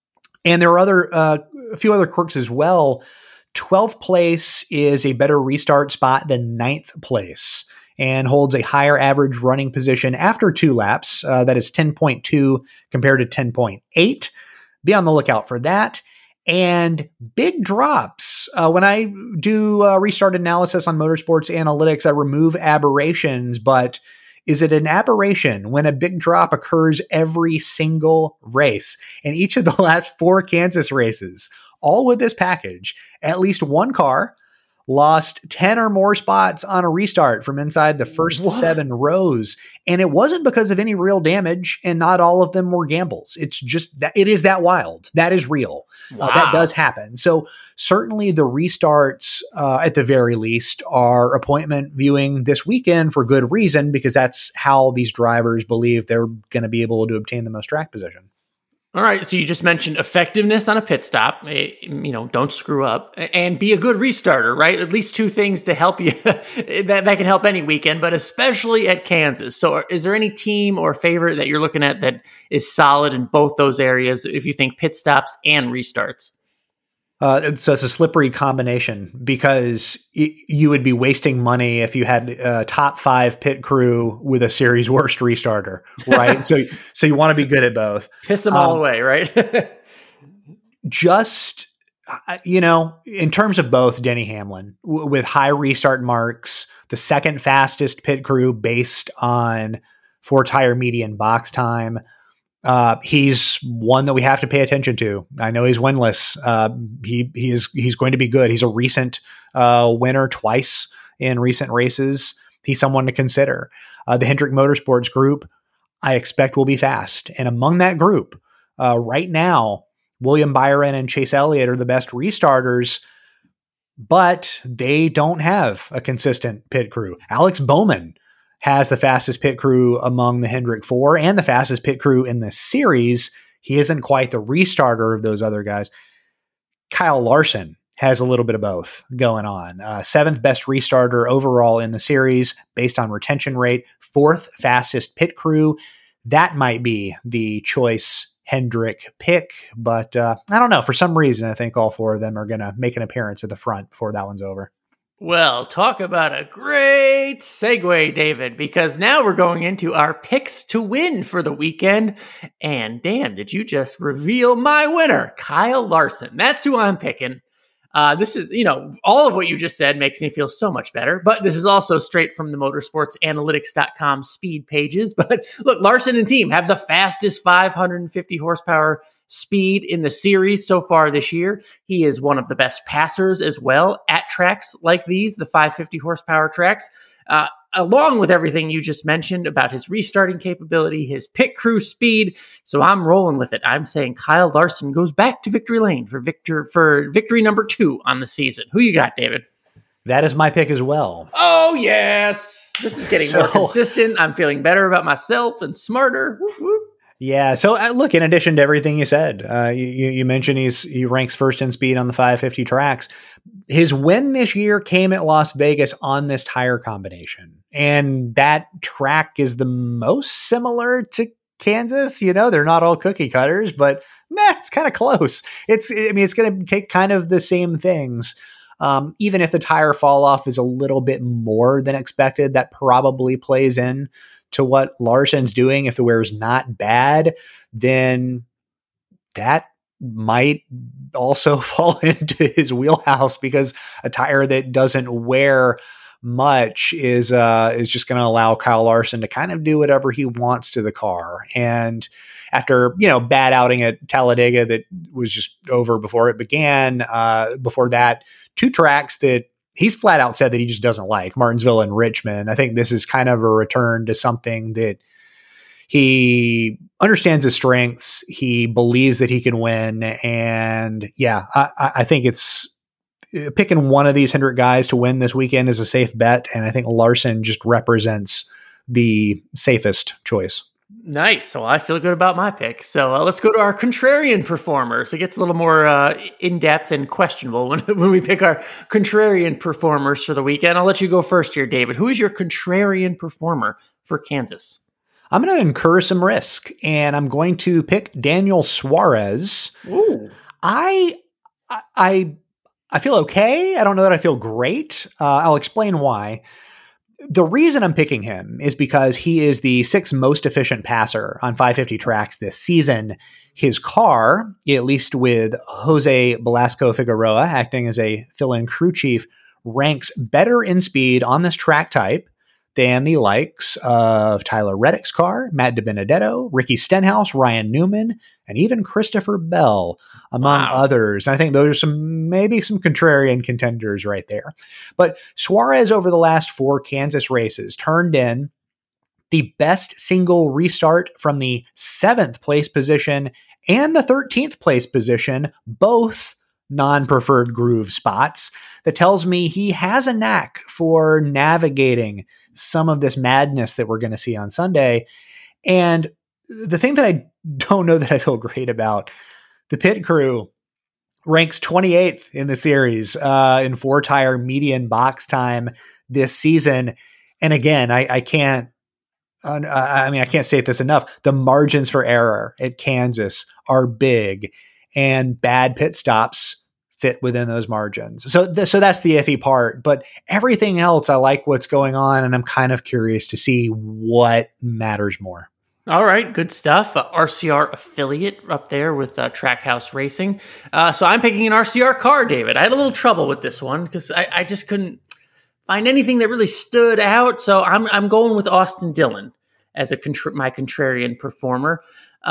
Speaker 2: And there are other uh, a few other quirks as well. twelfth place is a better restart spot than ninth place and holds a higher average running position after two laps. Uh, that is ten point two compared to ten point eight. Be on the lookout for that. And big drops. Uh, when I do uh, restart analysis on Motorsports Analytics, I remove aberrations, but is it an aberration when a big drop occurs every single race? And each of the last four Kansas races, all with this package, at least one car lost ten or more spots on a restart from inside the first what? seven rows. And it wasn't because of any real damage, and not all of them were gambles. It's just that it is that wild. That is real. Wow. Uh, that does happen. So certainly the restarts, uh, at the very least, are appointment viewing this weekend for good reason, because that's how these drivers believe they're going to be able to obtain the most track position.
Speaker 1: All right, so you just mentioned effectiveness on a pit stop, you know, don't screw up, and be a good restarter, right? At least two things to help you that, that can help any weekend, but especially at Kansas. So is there any team or favorite that you're looking at that is solid in both those areas if you think pit stops and restarts?
Speaker 2: Uh, so it's a slippery combination, because y- you would be wasting money if you had a top five pit crew with a series worst restarter, right? so, so you want to be good at both.
Speaker 1: Piss them um, all away, right?
Speaker 2: just, you know, in terms of both, Denny Hamlin w- with high restart marks, the second fastest pit crew based on four tire median box time. Uh, he's one that we have to pay attention to. I know he's winless. Uh, he he is he's going to be good. He's a recent uh, winner twice in recent races. He's someone to consider. Uh, the Hendrick Motorsports group, I expect, will be fast. And among that group, uh, right now, William Byron and Chase Elliott are the best restarters, but they don't have a consistent pit crew. Alex Bowman has the fastest pit crew among the Hendrick Four and the fastest pit crew in the series. He isn't quite the restarter of those other guys. Kyle Larson has a little bit of both going on. Uh, seventh best restarter overall in the series based on retention rate. Fourth fastest pit crew. That might be the choice Hendrick pick, but uh, I don't know. For some reason, I think all four of them are going to make an appearance at the front before that one's over.
Speaker 1: Well, talk about a great segue, David, because now we're going into our picks to win for the weekend. And damn, did you just reveal my winner, Kyle Larson. That's who I'm picking. Uh, this is, you know, all of what you just said makes me feel so much better, but this is also straight from the motorsports analytics dot com speed pages. But look, Larson and team have the fastest five hundred fifty horsepower speed in the series so far this year. He is one of the best passers as well at tracks like these, the five hundred fifty horsepower tracks. Uh, along with everything you just mentioned about his restarting capability, his pit crew speed. So I'm rolling with it. I'm saying Kyle Larson goes back to victory lane for victor for victory number two on the season. Who you got, David?
Speaker 2: That is my pick as well.
Speaker 1: Oh, yes. This is getting so, more consistent. I'm feeling better about myself and smarter. Woo, woo.
Speaker 2: Yeah. So uh, look, in addition to everything you said, uh, you, you mentioned he's he ranks first in speed on the five fifty tracks. His win this year came at Las Vegas on this tire combination. And that track is the most similar to Kansas. You know, they're not all cookie cutters, but nah, it's kind of close. It's, I mean, it's going to take kind of the same things. Um, even if the tire fall off is a little bit more than expected, that probably plays in to what Larson's doing. If the wear is not bad, then that might also fall into his wheelhouse, because a tire that doesn't wear much is uh, is just going to allow Kyle Larson to kind of do whatever he wants to the car. And after, you know, bad outing at Talladega that was just over before it began, uh, before that, two tracks that he's flat out said that he just doesn't like Martinsville and Richmond. I think this is kind of a return to something that he understands his strengths. He believes that he can win. And yeah, I, I think it's picking one of these Hendrick guys to win this weekend is a safe bet. And I think Larson just represents the safest choice.
Speaker 1: Nice. So I feel good about my pick. So uh, let's go to our contrarian performers. It gets a little more uh, in-depth and questionable when, when we pick our contrarian performers for the weekend. I'll let you go first here, David. Who is your contrarian performer for Kansas?
Speaker 2: I'm going to incur some risk, and I'm going to pick Daniel Suarez.
Speaker 1: Ooh.
Speaker 2: I, I, I feel okay. I don't know that I feel great. Uh, I'll explain why. The reason I'm picking him is because he is the sixth most efficient passer on five fifty tracks this season. His car, at least with Jose Velasco Figueroa acting as a fill-in crew chief, ranks better in speed on this track type than the likes of Tyler Reddick's car, Matt DiBenedetto, Ricky Stenhouse, Ryan Newman, and even Christopher Bell, among wow. others. And I think those are some, maybe some contrarian contenders right there. But Suarez over the last four Kansas races turned in the best single restart from the seventh place position and the thirteenth place position, both non-preferred groove spots. That tells me he has a knack for navigating some of this madness that we're going to see on Sunday. And the thing that I don't know that I feel great about, the pit crew ranks twenty-eighth in the series uh, in four tire median box time this season. And again, I, I can't, uh, I mean, I can't state this enough. The margins for error at Kansas are big, and bad pit stops fit within those margins. So, th- so that's the iffy part, but everything else, I like what's going on, and I'm kind of curious to see what matters more.
Speaker 1: All right, good stuff. Uh, R C R affiliate up there with uh, Trackhouse Racing. Uh, so I'm picking an R C R car, David. I had a little trouble with this one because I, I just couldn't find anything that really stood out. So I'm I'm going with Austin Dillon as a contra- my contrarian performer.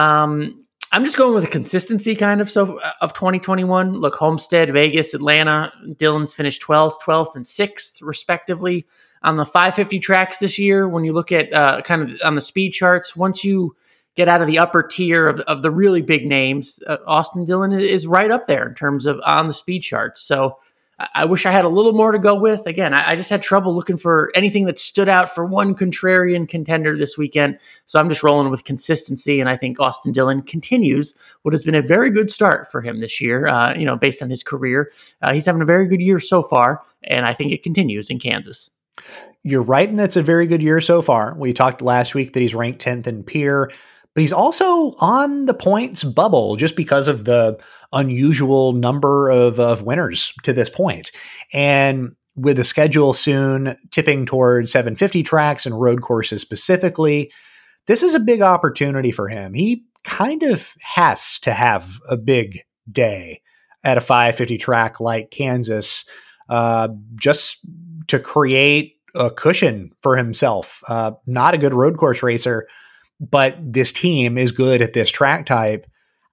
Speaker 1: Um, I'm just going with a consistency kind of so of twenty twenty-one. Look, Homestead, Vegas, Atlanta, Dillon's finished twelfth, twelfth, and sixth, respectively. On the five fifty tracks this year, when you look at uh, kind of on the speed charts, once you get out of the upper tier of, of the really big names, uh, Austin Dillon is right up there in terms of on the speed charts. So I, I wish I had a little more to go with. Again, I, I just had trouble looking for anything that stood out for one contrarian contender this weekend. So I'm just rolling with consistency, and I think Austin Dillon continues what has been a very good start for him this year. Uh, you know, based on his career, uh, he's having a very good year so far, and I think it continues in Kansas.
Speaker 2: You're right, and that's a very good year so far. We talked last week that he's ranked tenth in Peer, but he's also on the points bubble just because of the unusual number of, of winners to this point. And with the schedule soon tipping towards seven fifty tracks and road courses specifically, this is a big opportunity for him. He kind of has to have a big day at a five fifty track like Kansas, uh, just to create a cushion for himself. Uh, not a good road course racer, but this team is good at this track type.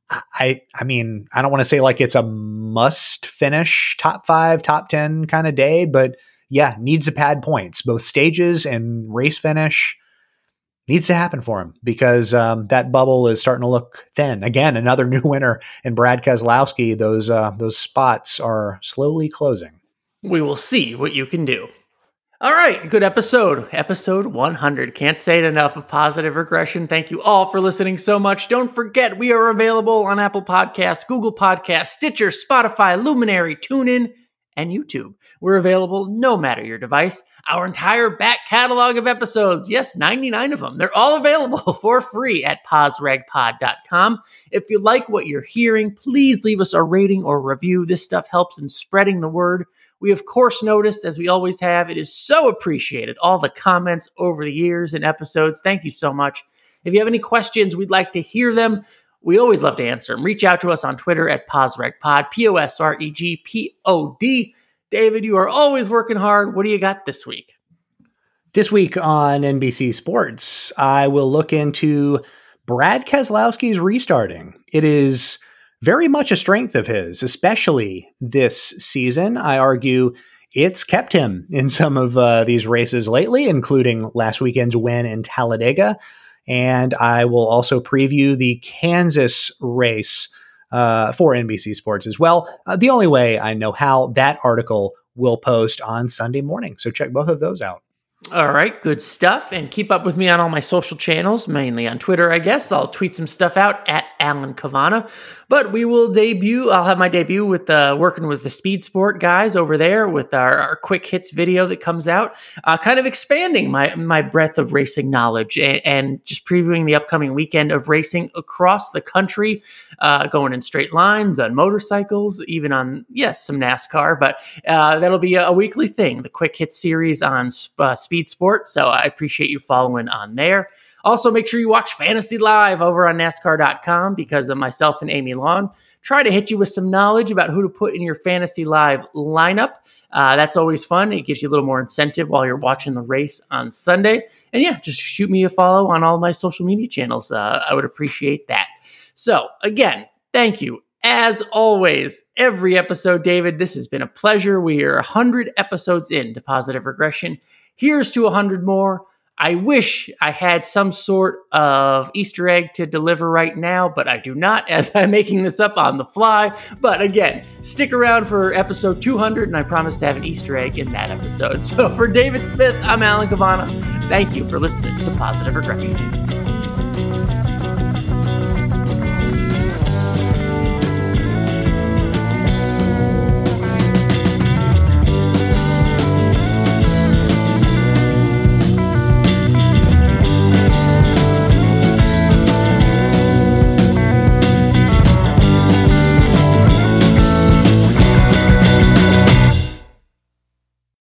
Speaker 2: I, I mean, I don't want to say like it's a must finish top five, top ten kind of day, but yeah, needs to pad points, both stages and race finish needs to happen for him because um, that bubble is starting to look thin. Again, another new winner in Brad Keselowski. Those, uh, those spots are slowly closing.
Speaker 1: We will see what you can do. All right, good episode. Episode one hundred. Can't say it enough of Positive Regression. Thank you all for listening so much. Don't forget, we are available on Apple Podcasts, Google Podcasts, Stitcher, Spotify, Luminary, TuneIn, and YouTube. We're available no matter your device. Our entire back catalog of episodes, yes, ninety-nine of them, they're all available for free at pos reg pod dot com. If you like what you're hearing, please leave us a rating or review. This stuff helps in spreading the word. We, of course, noticed, as we always have, it is so appreciated, all the comments over the years and episodes. Thank you so much. If you have any questions, we'd like to hear them. We always love to answer them. Reach out to us on Twitter at PosRegPod, P O S R E G P O D. David, you are always working hard. What do you got this week?
Speaker 2: This week on N B C Sports, I will look into Brad Keselowski's restarting. It is very much a strength of his, especially this season. I argue it's kept him in some of uh, these races lately, including last weekend's win in Talladega. And I will also preview the Kansas race uh, for N B C Sports as well. Uh, the only way I know how, that article will post on Sunday morning. So check both of those out.
Speaker 1: All right, good stuff. And keep up with me on all my social channels, mainly on Twitter, I guess. I'll tweet some stuff out at Alan Cavanna. But we will debut, I'll have my debut with uh, working with the Speed Sport guys over there with our, our quick hits video that comes out, uh, kind of expanding my, my breadth of racing knowledge and, and just previewing the upcoming weekend of racing across the country, uh, going in straight lines, on motorcycles, even on, yes, some NASCAR. But uh, that'll be a, a weekly thing, the quick hits series on uh, Speed Sport. So I appreciate you following on there. Also, make sure you watch Fantasy Live over on NASCAR dot com because of myself and Amy Long try to hit you with some knowledge about who to put in your Fantasy Live lineup. Uh, that's always fun. It gives you a little more incentive while you're watching the race on Sunday. And yeah, just shoot me a follow on all my social media channels. Uh, I would appreciate that. So again, thank you. As always, every episode, David, this has been a pleasure. We are one hundred episodes into Positive Regression. Here's to one hundred more. I wish I had some sort of Easter egg to deliver right now, but I do not, as I'm making this up on the fly. But again, stick around for episode two hundred, and I promise to have an Easter egg in that episode. So for David Smith, I'm Alan Cavanna. Thank you for listening to Positive Regression.